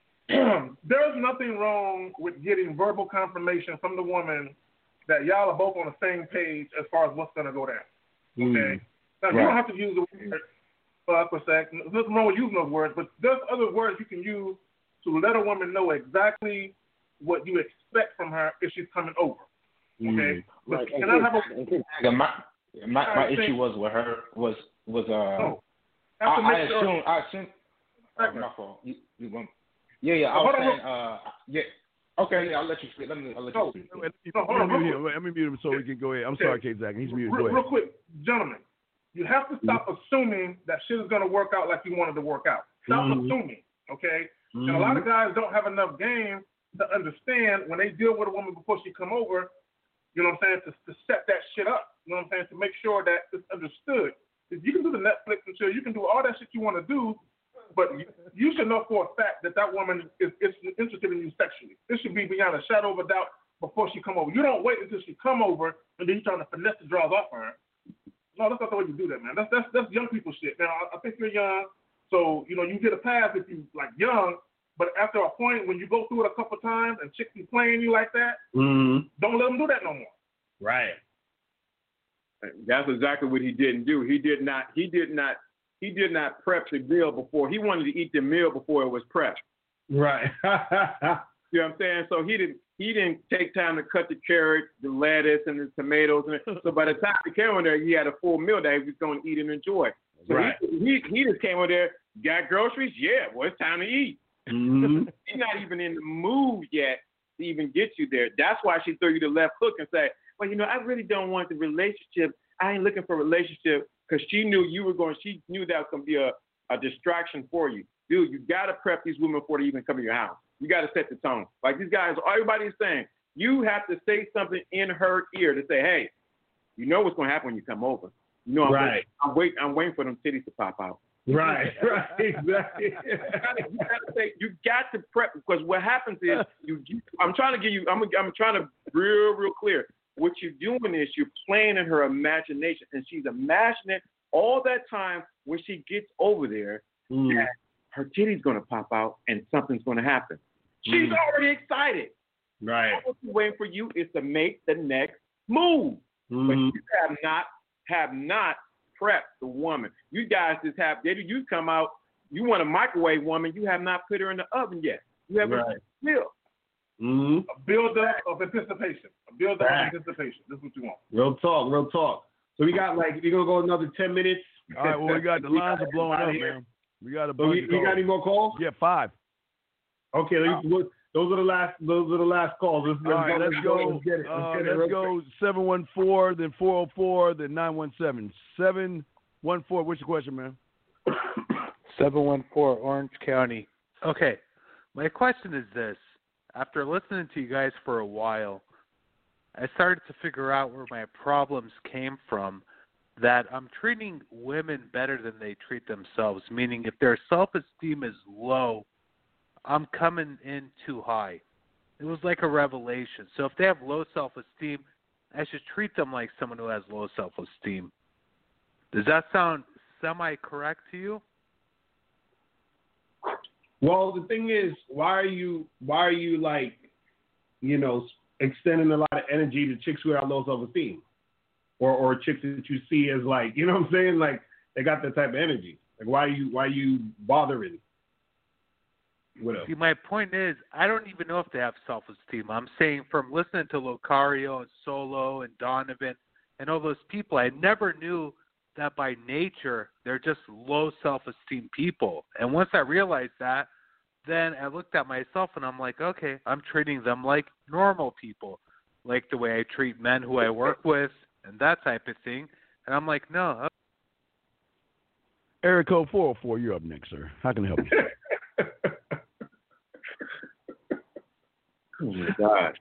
There's nothing wrong with getting verbal confirmation from the woman that y'all are both on the same page as far as what's going to go down. Okay? Mm. Now, right. you don't have to use the word fuck or sex. There's nothing wrong with using those words, but there's other words you can use to let a woman know exactly what you expect from her if she's coming over. Okay? Mm. Right. Can I have a... My, my, my issue was with her was was uh. No. I, Have to I make sure- assume I assume. Oh, my fault. You, you want, yeah, yeah. I was Hold on, saying, uh, yeah. Okay, yeah, I'll let you speak. Let me, I'll let you No. speak. Wait, No, hold let, on, me real mute quick. him. Wait, let me mute him so we can go ahead. I'm Okay. sorry, K. Zach. He's muted. Real, Go ahead. real quick, gentlemen, you have to stop assuming that shit is going to work out like you wanted to work out. Stop Mhm. assuming, okay? And a lot of guys don't have enough game to understand when they deal with a woman before she come over, you know what I'm saying, to, to set that shit up, you know what I'm saying, to make sure that it's understood. If you can do the Netflix and chill, you can do all that shit you want to do, but you, you should know for a fact that that woman is, is interested in you sexually. This should be beyond a shadow of a doubt before she come over. You don't wait until she come over and then you're trying to finesse the draws off her. No, that's not the way you do that, man. That's that's that's young people shit. Now, I, I think you're young, so you know you get a pass if you like young. But after a point, when you go through it a couple times and chicks be playing you like that, Mm-hmm. don't let them do that no more. Right. That's exactly what he didn't do. He did not. He did not. He did not prep the meal before. He wanted to eat the meal before it was prepped. Right. You know what I'm saying? So he didn't. He didn't take time to cut the carrot, the lettuce, and the tomatoes. And so by the time he came on there, he had a full meal that he was going to eat and enjoy. So Right. he, he he just came on there, got groceries. Yeah, well, it's time to eat. Mm-hmm. He's not even in the mood yet to even get you there. That's why she threw you the left hook and say, well, you know, I really don't want the relationship. I ain't looking for a relationship, because she knew you were going, she knew that was going to be a, a distraction for you. Dude, you got to prep these women before they even come to your house. You got to set the tone. Like these guys, everybody's saying, you have to say something in her ear to say, hey, you know what's going to happen when you come over. You know, I'm, Right. waiting, I'm, wait, I'm waiting for them titties to pop out. Right, right, exactly. you, gotta, you gotta say, you got to prep, because what happens is you, you. I'm trying to give you. I'm. I'm trying to real, real clear. What you're doing is you're playing in her imagination, and she's imagining all that time when she gets over there Mm. that her titty's gonna pop out and something's gonna happen. She's Mm. already excited. Right. All she's waiting for you is to make the next move. Mm-hmm. But you have not have not prepped the woman. You guys just have, you come out, you want a microwave woman, you have not put her in the oven yet. You haven't Right. built. Mm-hmm. A build up of anticipation. A build up Right. of anticipation. This is what you want. Real talk, real talk. So we got like, we're going to go another ten minutes. All right, well, we got the lines are blowing outta up, here. man. We got a So bunch we, of we calls. got any more calls? Yeah, five. Okay, let's, those are the last. Those are the last calls. Let's, All right, let's go. Let's get it. Let's, Uh, get it real let's go. Seven one four, then four zero four, then nine one seven. Seven one four. What's your question, man? seven one four, Orange County. Okay, my question is this. After listening to you guys for a while, I started to figure out where my problems came from, that I'm treating women better than they treat themselves, meaning if their self-esteem is low, I'm coming in too high. It was like a revelation. So if they have low self-esteem, I should treat them like someone who has low self-esteem. Does that sound semi-correct to you? Well, the thing is, why are you why are you like, you know, extending a lot of energy to chicks who have low self-esteem, or or chicks that you see as like, you know what I'm saying, like they got that type of energy. Like why are you why are you bothering? What else? See, my point is, I don't even know if they have self-esteem. I'm saying from listening to Locario and Solo and Donovan and all those people, I never knew that by nature they're just low self-esteem people. And once I realized that, then I looked at myself and I'm like, okay, I'm treating them like normal people, like the way I treat men who I work with and that type of thing. And I'm like, no. Area code four oh four, you're up next, sir. How can I help you? Oh my God.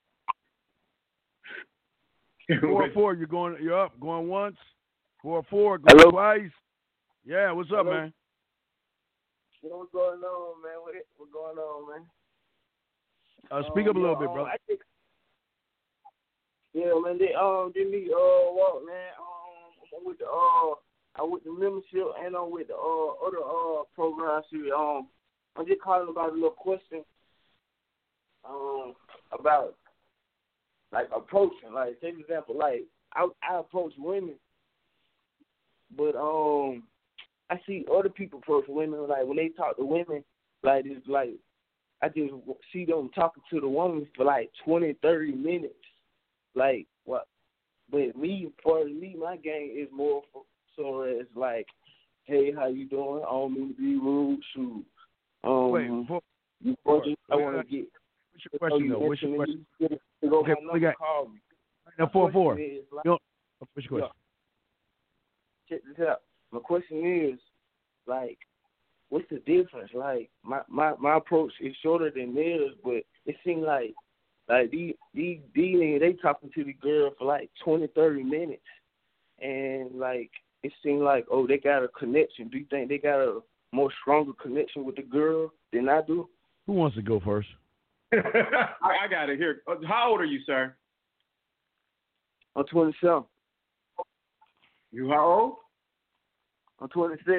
four oh four, you're going, you're up, going once. four oh four, going Hello? twice. Yeah, what's up, Hello? man? You know what's going on, man? What, what's going on, man? Uh, speak up a Um, little yeah, bit, brother. um, I think, yeah, man. They um did me uh walk, man. Um, I'm with the uh I'm with the membership and I'm with the uh other uh programs here. Um, I'm just calling about a little question. Um, about like approaching, like take example, like I I approach women, but um I see other people approach women, like when they talk to women, like it's like I just see them talking to the woman for like twenty, thirty minutes. Like what? But me, for me, my game is more for So it's like, hey, how you doing? I don't mean to be rude. Shoot. Um, Wait, before, you before, I want to get. What's your question, though? What's your question? Okay, Okay, we got. call me. Now, four, four. Is, like, you know, what's your question? Check this out. My question is, like, what's the difference? Like, my, my, my approach is shorter than theirs, but it seems like, like, these, these, these niggas, they talking to the girl for, like, twenty, thirty minutes. And, like, it seems like, oh, they got a connection. Do you think they got a more stronger connection with the girl than I do? Who wants to go first? I, I got it here. How old are you, sir? I'm twenty-seven. You how old? I'm twenty-seven.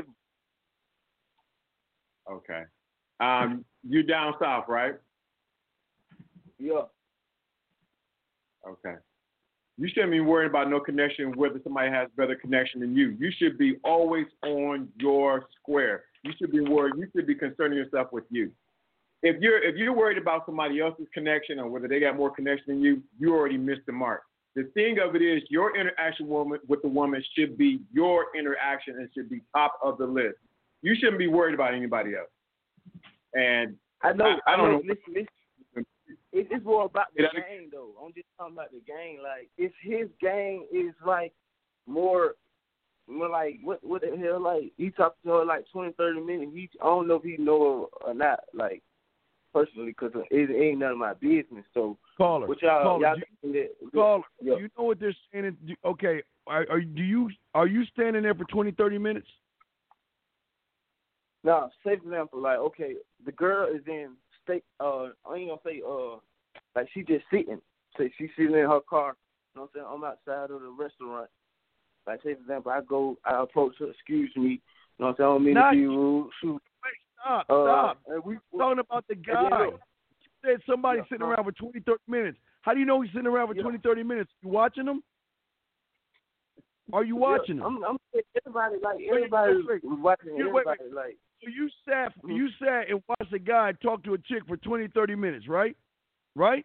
Okay. Um, you down south, right? Yeah. Okay. You shouldn't be worried about no connection, whether somebody has better connection than you. You should be always on your square. You should be worried. You should be concerning yourself with you. If you're if you're worried about somebody else's connection or whether they got more connection than you, you already missed the mark. The thing of it is, your interaction woman with the woman should be your interaction and should be top of the list. You shouldn't be worried about anybody else. And I know. I, I, I don't know. know. Listen, listen. It, it's more about the It, game, though. I'm just talking about the game. Like, if his game is like more, more like what? What the hell? Like, he talked to her like twenty, thirty minutes. He, I don't know if he know her or not. Like, personally, because it ain't none of my business. So, caller, what y'all, caller, y'all do, that, caller, yeah. you know what they're saying? Do, okay, are, are do you are you standing there for twenty, thirty minutes? Now, say for example, like, okay, the girl is in state. Uh, I ain't gonna say uh, like she just sitting. Say she's sitting in her car. You know what I'm saying? I'm outside of the restaurant. Like, say for example, I go, I approach her. Excuse me. You know what I'm saying? I don't mean Not to be rude. Shoot. Wait, stop, Uh, stop. and we, We're talking about the guy. You said somebody Yeah, sitting huh? around for twenty, thirty minutes. How do you know he's sitting around for Yeah. twenty, thirty minutes? You watching him? Are you watching yeah, him? I'm, I'm everybody like everybody wait, wait, was watching You- wait, everybody wait. like. So you sat, you sat and watched a guy talk to a chick for twenty, thirty minutes, right? Right?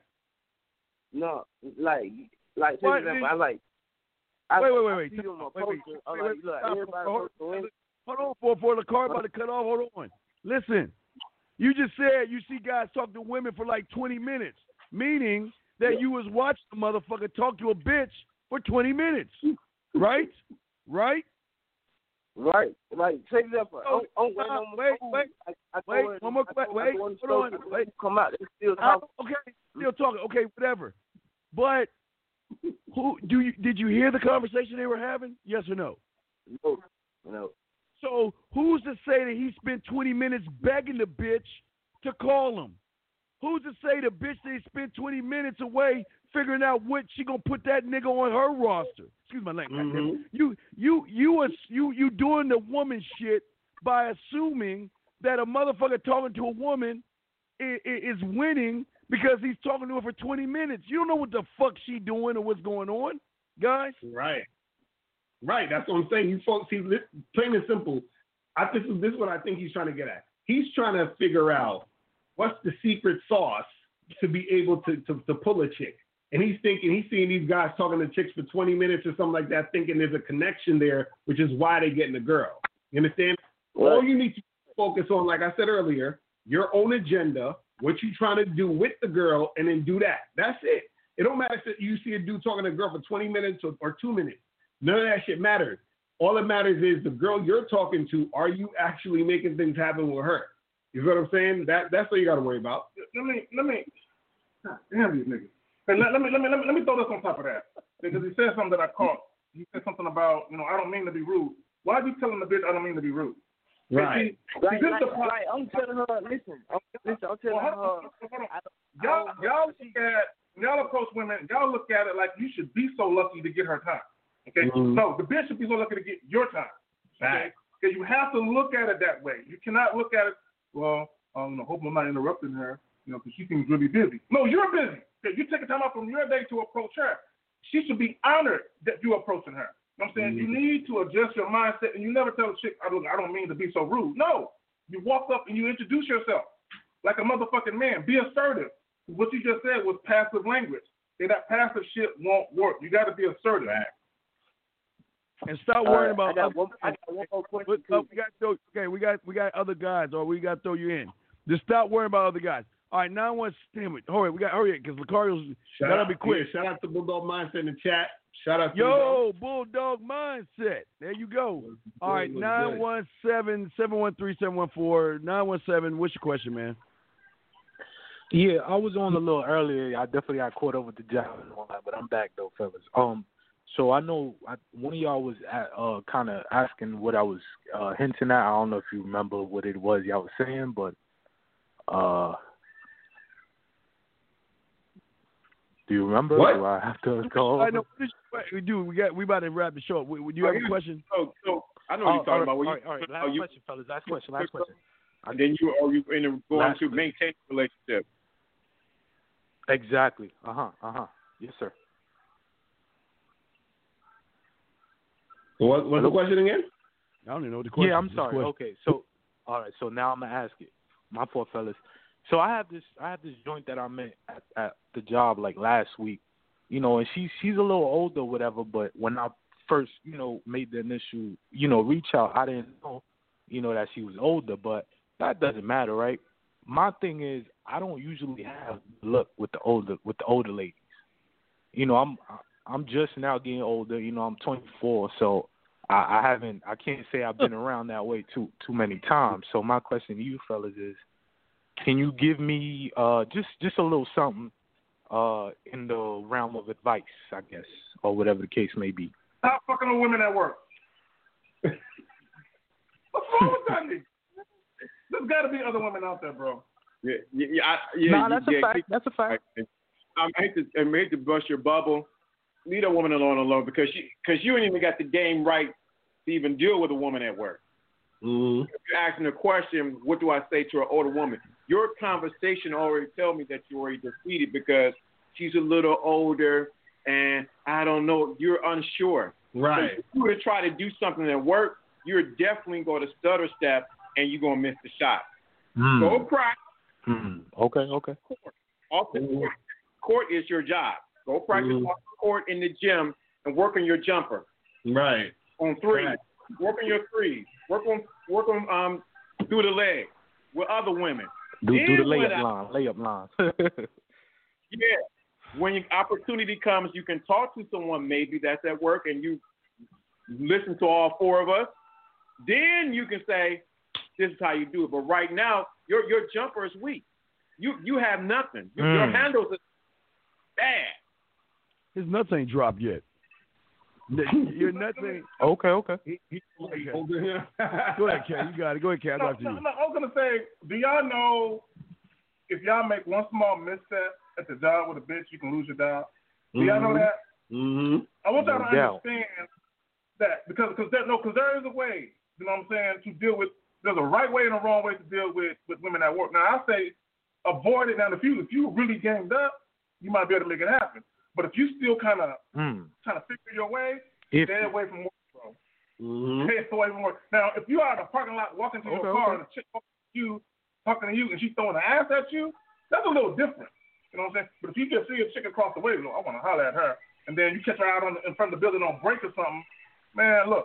No, like, like, say for What? example, I like. I, Wait, wait, wait, I wait. see on my Wait, wait, poster, I'm wait, like, wait, look, stop. everybody Hold, posts on hold on, for for the car about to cut off. Hold on. Listen, you just said you see guys talk to women for like twenty minutes, meaning that Yeah. you was watching a motherfucker talk to a bitch for twenty minutes, right? Right? Right, right. Say for example, Oh, I'm, I'm stop. waiting on my Wait, food. wait, I, I go wait, in, one more I question. go, Wait, I go in the hold store, on, the wait. food come out, they still I, talking. okay, still talking. Okay, whatever. But who do you did you hear the conversation they were having? Yes or no? No, no. So who's to say that he spent twenty minutes begging the bitch to call him? Who's to say the bitch they spent twenty minutes away figuring out what she gonna put that nigga on her roster? Excuse my language. Mhm. You you you you you doing the woman shit by assuming that a motherfucker talking to a woman is, is winning because he's talking to her for twenty minutes. You don't know what the fuck she doing or what's going on, guys. Right. Right. That's what I'm saying. You folks, see, li- plain and simple. I this is this is what I think he's trying to get at. He's trying to figure out what's the secret sauce to be able to, to, to pull a chick. And he's thinking, he's seeing these guys talking to chicks for twenty minutes or something like that, thinking there's a connection there, which is why they're getting the girl. You understand? Right. All you need to focus on, like I said earlier, your own agenda, what you trying to do with the girl, and then do that. That's it. It don't matter if you see a dude talking to a girl for twenty minutes or, or two minutes. None of that shit matters. All that matters is the girl you're talking to, are you actually making things happen with her? You know what I'm saying? That That's all you got to worry about. Let me, let me, damn these niggas. Hey, let, let, me, let, me, let, me, let me throw this on top of that. Because he said something that I caught. He said something about, you know, I don't mean to be rude. Why are you telling the bitch I don't mean to be rude? Right. See, Like, see, this like, the part. like, I'm telling her, listen, I'm, listen, I'm telling Well, her, hold on, hold on. I, Y'all, I don't- y'all look at, y'all approach women, y'all look at it like you should be so lucky to get her time. Okay? Mhm. No, the bitch should be so lucky to get your time. Okay? Because you have to look at it that way. You cannot look at it, well, um, I hope I'm not interrupting her, you know, because she seems really busy. No, you're busy. Okay? You take a time out from your day to approach her. She should be honored that you're approaching her. You know what I'm saying? Mm-hmm. You need to adjust your mindset, and you never tell a chick, I don't, I don't mean to be so rude. No. You walk up and you introduce yourself like a motherfucking man. Be assertive. What you just said was passive language. Okay, that passive shit won't work. You got to be assertive. And stop All worrying right, about. I got Other, one, I got one more question. uh, we got throw, okay. We got we got other guys, or we got to throw you in. Just stop worrying about other guys. All right, nine one. Damn it! Hurry, we got hurry because Lucario's gotta out, be quick. Yeah, shout out to Bulldog Mindset in the chat. Shout out to Yo, Bulldog Mindset. There you go. All right, nine one seven, seven one three, seven one four, nine one seven. What's your question, man? Yeah, I was on a little earlier. I definitely got caught up with the job and all that, but I'm back though, fellas. Um, so I know I, one of y'all was at, uh kind of asking what I was uh, hinting at. I don't know if you remember what it was y'all was saying, but uh, do you remember? What? Do I have to go? I know. We do. We got. We about to wrap the show up. Do you have a question? So, so I know what you're talking about. When all you, right, all right. Last are you, question, fellas. Last question. Last question. And then you are you in a, going Last to question. maintain the relationship. Exactly. Uh huh. Uh huh. Yes, sir. What, what's the question again? I don't even know what the question. Yeah, I'm is. sorry. Question. Okay, so all right, so now I'm gonna ask it. My poor fellas. So I have this, I have this joint that I met at, at the job like last week, you know, and she's she's a little older, whatever. But when I first, you know, made the initial, you know, reach out, I didn't know, you know, that she was older, but that doesn't matter, right? My thing is, I don't usually have luck with the older with the older ladies. You know, I'm I'm just now getting older. You know, I'm twenty-four, so I, I haven't. I can't say I've been around that way too too many times. So my question to you fellas is, can you give me uh, just just a little something uh, in the realm of advice, I guess, or whatever the case may be? Stop fucking with women at work. What's wrong with that nigga? There's got to be other women out there, bro. Yeah, yeah, yeah. I, yeah nah, that's yeah, a fact. That's a fact. I hate to, I hate to bust your bubble. Leave a woman alone, alone, because you, because you ain't even got the game right to even deal with a woman at work. Mm-hmm. If you're asking a question, what do I say to an older woman? Your conversation already tell me that you're already defeated because she's a little older and I don't know, you're unsure. Right. So if you were to try to do something at work, you're definitely going to stutter step and you're going to miss the shot. Mm. Go practice. Mm. Okay, okay. Court. Off the court. Court is your job. Go practice Mm. off the court in the gym and work on your jumper. Right. On three. Right. Work on your threes. Work on work on um through the leg with other women. Do do the Then when layup I- line, layup line. Yeah. When your opportunity comes, you can talk to someone maybe that's at work and you listen to all four of us. Then you can say, this is how you do it. But right now, your your jumper is weak. You you have nothing. Your, Mm. your handles are bad. His nuts ain't dropped yet. Your nuts ain't. Okay, okay. Okay. Go ahead, Ken. You got it. Go ahead, Ken. I No, got to no, you. no, I was gonna say, do y'all know if y'all make one small misstep at the job with a bitch, you can lose your job? Do y'all know that? Mm-hmm. I want y'all No to doubt. understand that because because there, no, because there is a way. You know what I'm saying? To deal with, there's a right way and a wrong way to deal with, with women at work. Now I say avoid it. Now if you if you really ganged up, you might be able to make it happen. But if you still kind of Mm. trying to figure your way, If stay away from work, bro. Mm-hmm. Stay away from work. Now if you are in a parking lot walking to Okay, your car okay. and a chick walking to you, talking to you, and she's throwing an ass at you, that's a little different. You know what I'm saying? But if you just see a chick across the way, you know, I want to holler at her, and then you catch her out on the, in front of the building on break or something, man, look.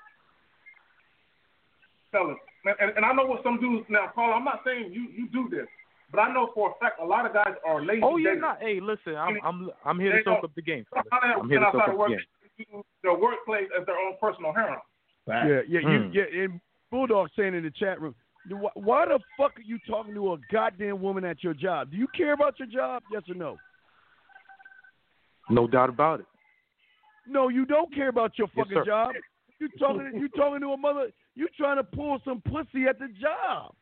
Fellas, man, and, and I know what some dudes now, Paul. I'm not saying you you do this, but I know for a fact a lot of guys are lazy. Oh yeah, daters. not. Hey, listen, I'm I'm I'm here to They soak don't- up the game, Some fellas. of them I'm here to soak outside up of the work game. use their workplace as their own personal harem. Yeah, yeah, Mm. you, yeah. And Bulldog saying in the chat room, why, why the fuck are you talking to a goddamn woman at your job? Do you care about your job? Yes or no? No doubt about it. No, you don't care about your Yes, fucking sir. job. You talking, you talking to a mother. You trying to pull some pussy at the job.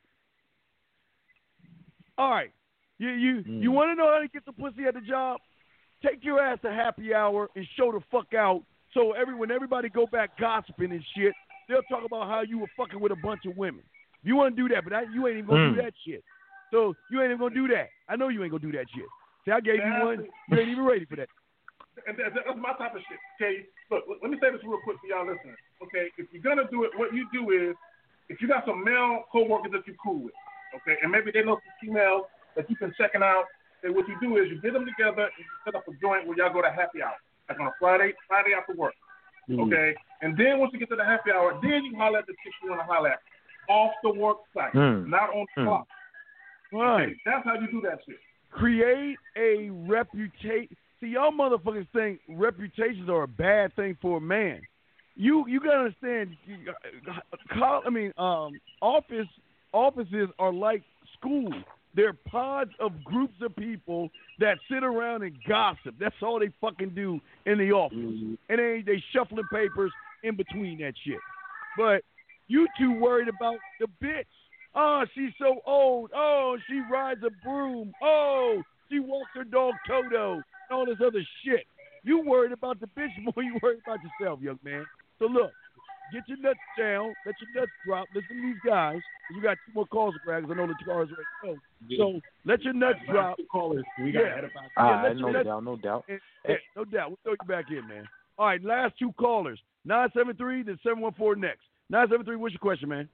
All right, you you Mm. you want to know how to get the pussy at the job? Take your ass to happy hour and show the fuck out. So every when everybody go back gossiping and shit, they'll talk about how you were fucking with a bunch of women. You want to do that, but I, you ain't even gonna Mm. do that shit. So you ain't even gonna do that. I know you ain't gonna do that shit. See, I gave you one. You ain't even ready for that. And that, that's my type of shit. Okay, look, let me say this real quick for y'all listening. Okay, if you're gonna do it, what you do is, if you got some male coworkers that you're cool with, okay, and maybe they know some females that you've been checking out, then what you do is you get them together and you set up a joint where y'all go to happy hour, like on a Friday, Friday after work, Mm. okay, And then once you get to the happy hour, then you holler at the chick you want to holler at. Off the work site, Mm. not on the Mm. clock. Right. Okay, that's how you do that shit. Create a reputation. See, y'all motherfuckers think reputations are a bad thing for a man. You you gotta understand. you- Call, I mean, um, office offices are like school. They're pods of groups of people that sit around and gossip. That's all they fucking do in the office. Mm-hmm. And they they shuffling papers in between that shit. But you too worried about the bitch. Oh, she's so old. Oh, she rides a broom. Oh, she walks her dog Toto. And all this other shit. You worried about the bitch more than you worried about yourself, young man. So look, get your nuts down. Let your nuts drop. Listen to these guys. You got two more calls to grab because I know the cars are ready to go. So let your nuts drop. Callers. We Yeah. got ahead about Ah, let your no nuts- doubt, no doubt. Yeah, yeah, no doubt. We'll throw you back in, man. All right, last two callers. nine seven three, then seven one four next. nine seven three, what's your question, man?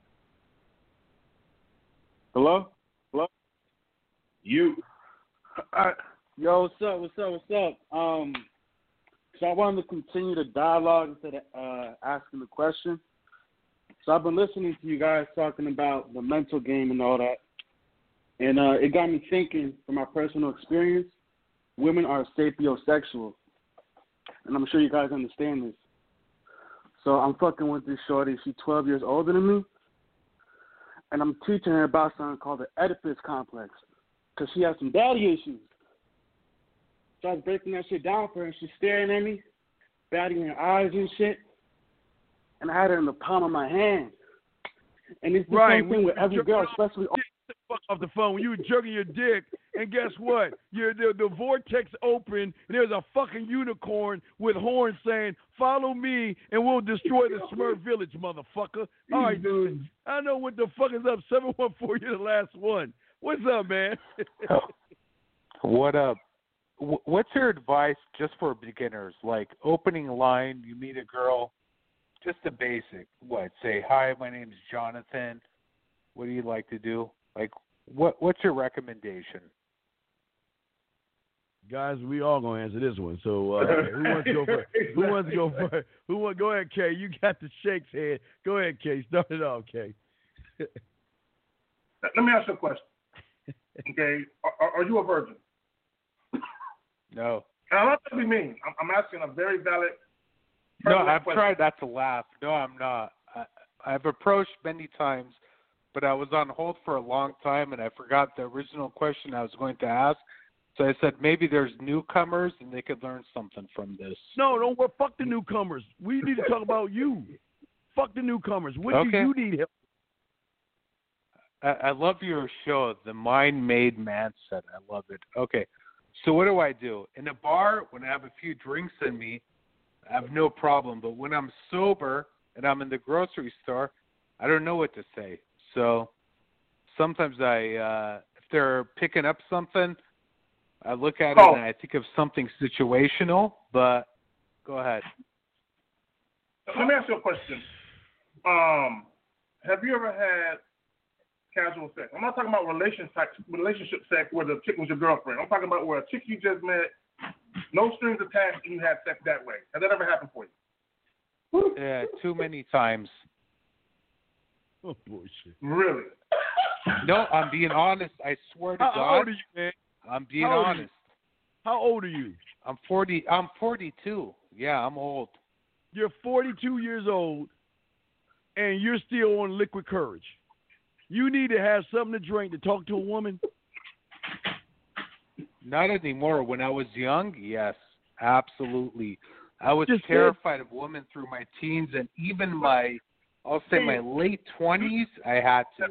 Hello? Hello? You. Uh, yo, what's up? What's up? What's up? Um, so I wanted to continue the dialogue instead of uh, asking the question. So I've been listening to you guys talking about the mental game and all that. And uh, it got me thinking, from my personal experience, women are sapiosexual. And I'm sure you guys understand this. So I'm fucking with this shorty. She's twelve years older than me. And I'm teaching her about something called the Oedipus complex. Because she has some daddy issues. So I was breaking that shit down for her, and she's staring at me, batting her eyes and shit. And I had her in the palm of my hand. And it's the Right, same thing with every girl, especially... the fuck off the phone when you were jerking your dick, and guess what? Your the, the vortex opened, and there's a fucking unicorn with horns saying, "Follow me, and we'll destroy the Smurf village, motherfucker." All right, dude. I know what the fuck is up. Seven one four, you're the last one. What's up, man? What up? Wh- What's your advice just for beginners? Like opening line, you meet a girl, just the basic. What? Say, "Hi, my name's Jonathan. What do you like to do?" Like, what? What's your recommendation? Guys, we all gonna answer this one. So uh, who wants to go first? Who wants to go first? Who want? Go ahead, Kay. You got the shakes head. Go ahead, Kay. Start it off, Kay. Let me ask you a question. Okay, are, are you a virgin? No. And I'm not trying to be mean. I'm, I'm asking a very valid. No, pertinent I've question. tried not to laugh. No, I'm not. I, I've approached many times, but I was on hold for a long time, and I forgot the original question I was going to ask. So I said maybe there's newcomers, and they could learn something from this. No, don't worry. Fuck the newcomers. We need to talk about you. Fuck the newcomers. What Okay. do you need help? I, I love your show, The Mind Made Man Set. I love it. Okay, so what do I do? In a bar, when I have a few drinks in me, I have no problem. But when I'm sober and I'm in the grocery store, I don't know what to say. So sometimes I, uh, if they're picking up something, I look at Oh. it and I think of something situational. But go ahead. Let me ask you a question. Um, have you ever had casual sex? I'm not talking about relationship relationship sex where the chick was your girlfriend. I'm talking about where a chick you just met, no strings attached, and you had sex that way. Has that ever happened for you? Yeah, too many times. Oh, bullshit. Really? No, I'm being honest. I swear to How, God. how old are you, man? I'm being How old are you? honest. How old are you? I'm forty. I'm forty-two. Yeah, I'm old. You're forty-two years old, and you're still on liquid courage. You need to have something to drink to talk to a woman. Not anymore. When I was young, yes, absolutely. I was Just terrified of women through my teens and even my, I'll say my late twenties. I had to.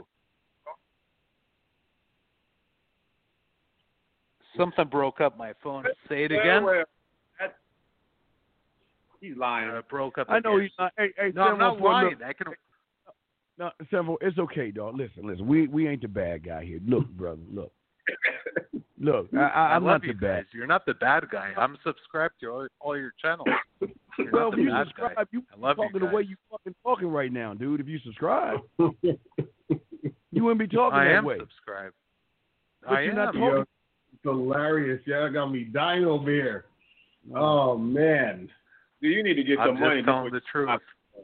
Something broke up my phone. Say it again. He's lying. Uh, broke up. I know again. he's not. Hey, hey, No, I'm not seven one four, lying. look. I can. No, several. It's okay, dog. Listen, listen. We we ain't the bad guy here. Look, brother. Look. Look. I, I, I I'm love not the you bad. guys. You're not the bad guy. I'm subscribed to all, all your channels. You're Well, not if the you bad subscribe, guy. you I love talking you the guys. way you fucking talking right now, dude. If you subscribe, you wouldn't be talking I that am way. subscribed. But I you're am. not talking. Yo, it's hilarious. Y'all got me dying over here. Oh, man. Do you need to get I'm some just money? telling the truth.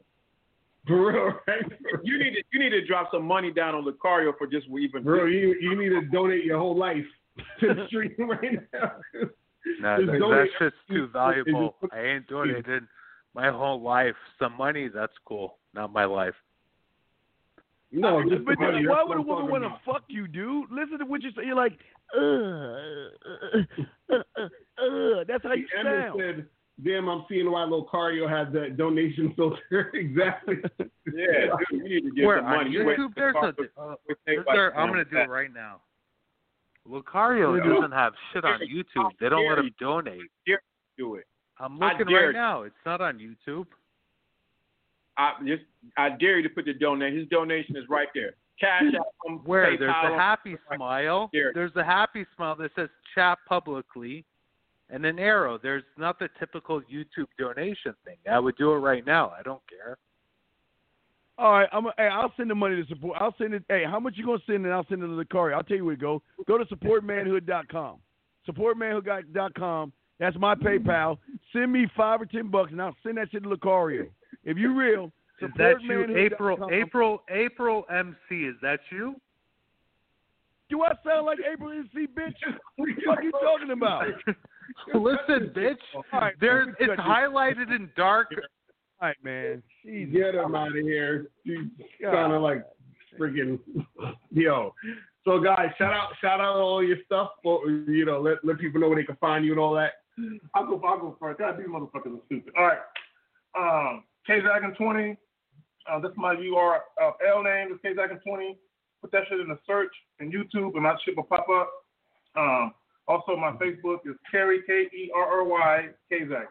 For real, right? You need to you need to drop some money down on Lucario for just even. Bro, you you need to donate your whole life to the stream right now. No, Just that donate- shit's too valuable. just- I ain't donated my whole life. Some money, that's cool. Not my life. No, just but the money, why that's would a what I'm woman talking want to about. fuck you, dude? Listen to what you say. You're like, uh, uh, uh, uh, uh. That's how you Emma sound. said, "Damn, I'm seeing why Lucario has that donation filter." Exactly. Yeah, dude, you need to get Where some on money. You wait YouTube, for there's Lucario a. to Uh, take there's like there, I'm gonna do it that. right now. Lucario Yeah. doesn't have shit on YouTube. They don't let him donate. Dare do it. I'm I looking dare right you. now. It's not on YouTube. I just I dare you to put the donation. His donation is right there. Cash out. him, Where PayPal there's a him. happy smile. There's a happy smile that says chat publicly, and an arrow. There's not the typical YouTube donation thing. I would do it right now. I don't care. All right, I'm. Hey, I'll send the money to support. I'll send it. Hey, how much you gonna send? And I'll send it to the Lucario. I'll tell you where to go. Go to support manhood dot com. support manhood dot com. That's my PayPal. Send me five or ten bucks, and I'll send that shit to Lucario. If you real, Is that you, support manhood dot April? com. April? April M C? Is that you? Do I sound like April M C, bitch? What the fuck are you talking about? Listen, bitch. All right, There's let me it's cut this. highlighted in dark. All right, man. Jesus. Get him out of here. You God. kind of like freaking yo. So guys, shout out, shout out all your stuff. For, you know, let let people know where they can find you and all that. I'll go. I'll go first. God, these motherfuckers are stupid. All right. Um, K Zagan twenty. Uh, that's my U R L name. It's K Zagan twenty. Put that shit in the search in YouTube, and my shit will pop up. Um, also, my Facebook is Kerry K E R R Y K Zagan.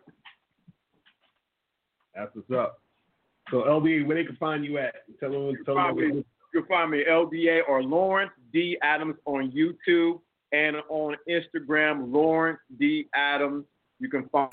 That's what's up. So L D A, where they can find you at? Tell them. Tell Find them. me- You can find me L D A or Lawrence D Adams on YouTube and on Instagram, Lawrence D Adams. You can find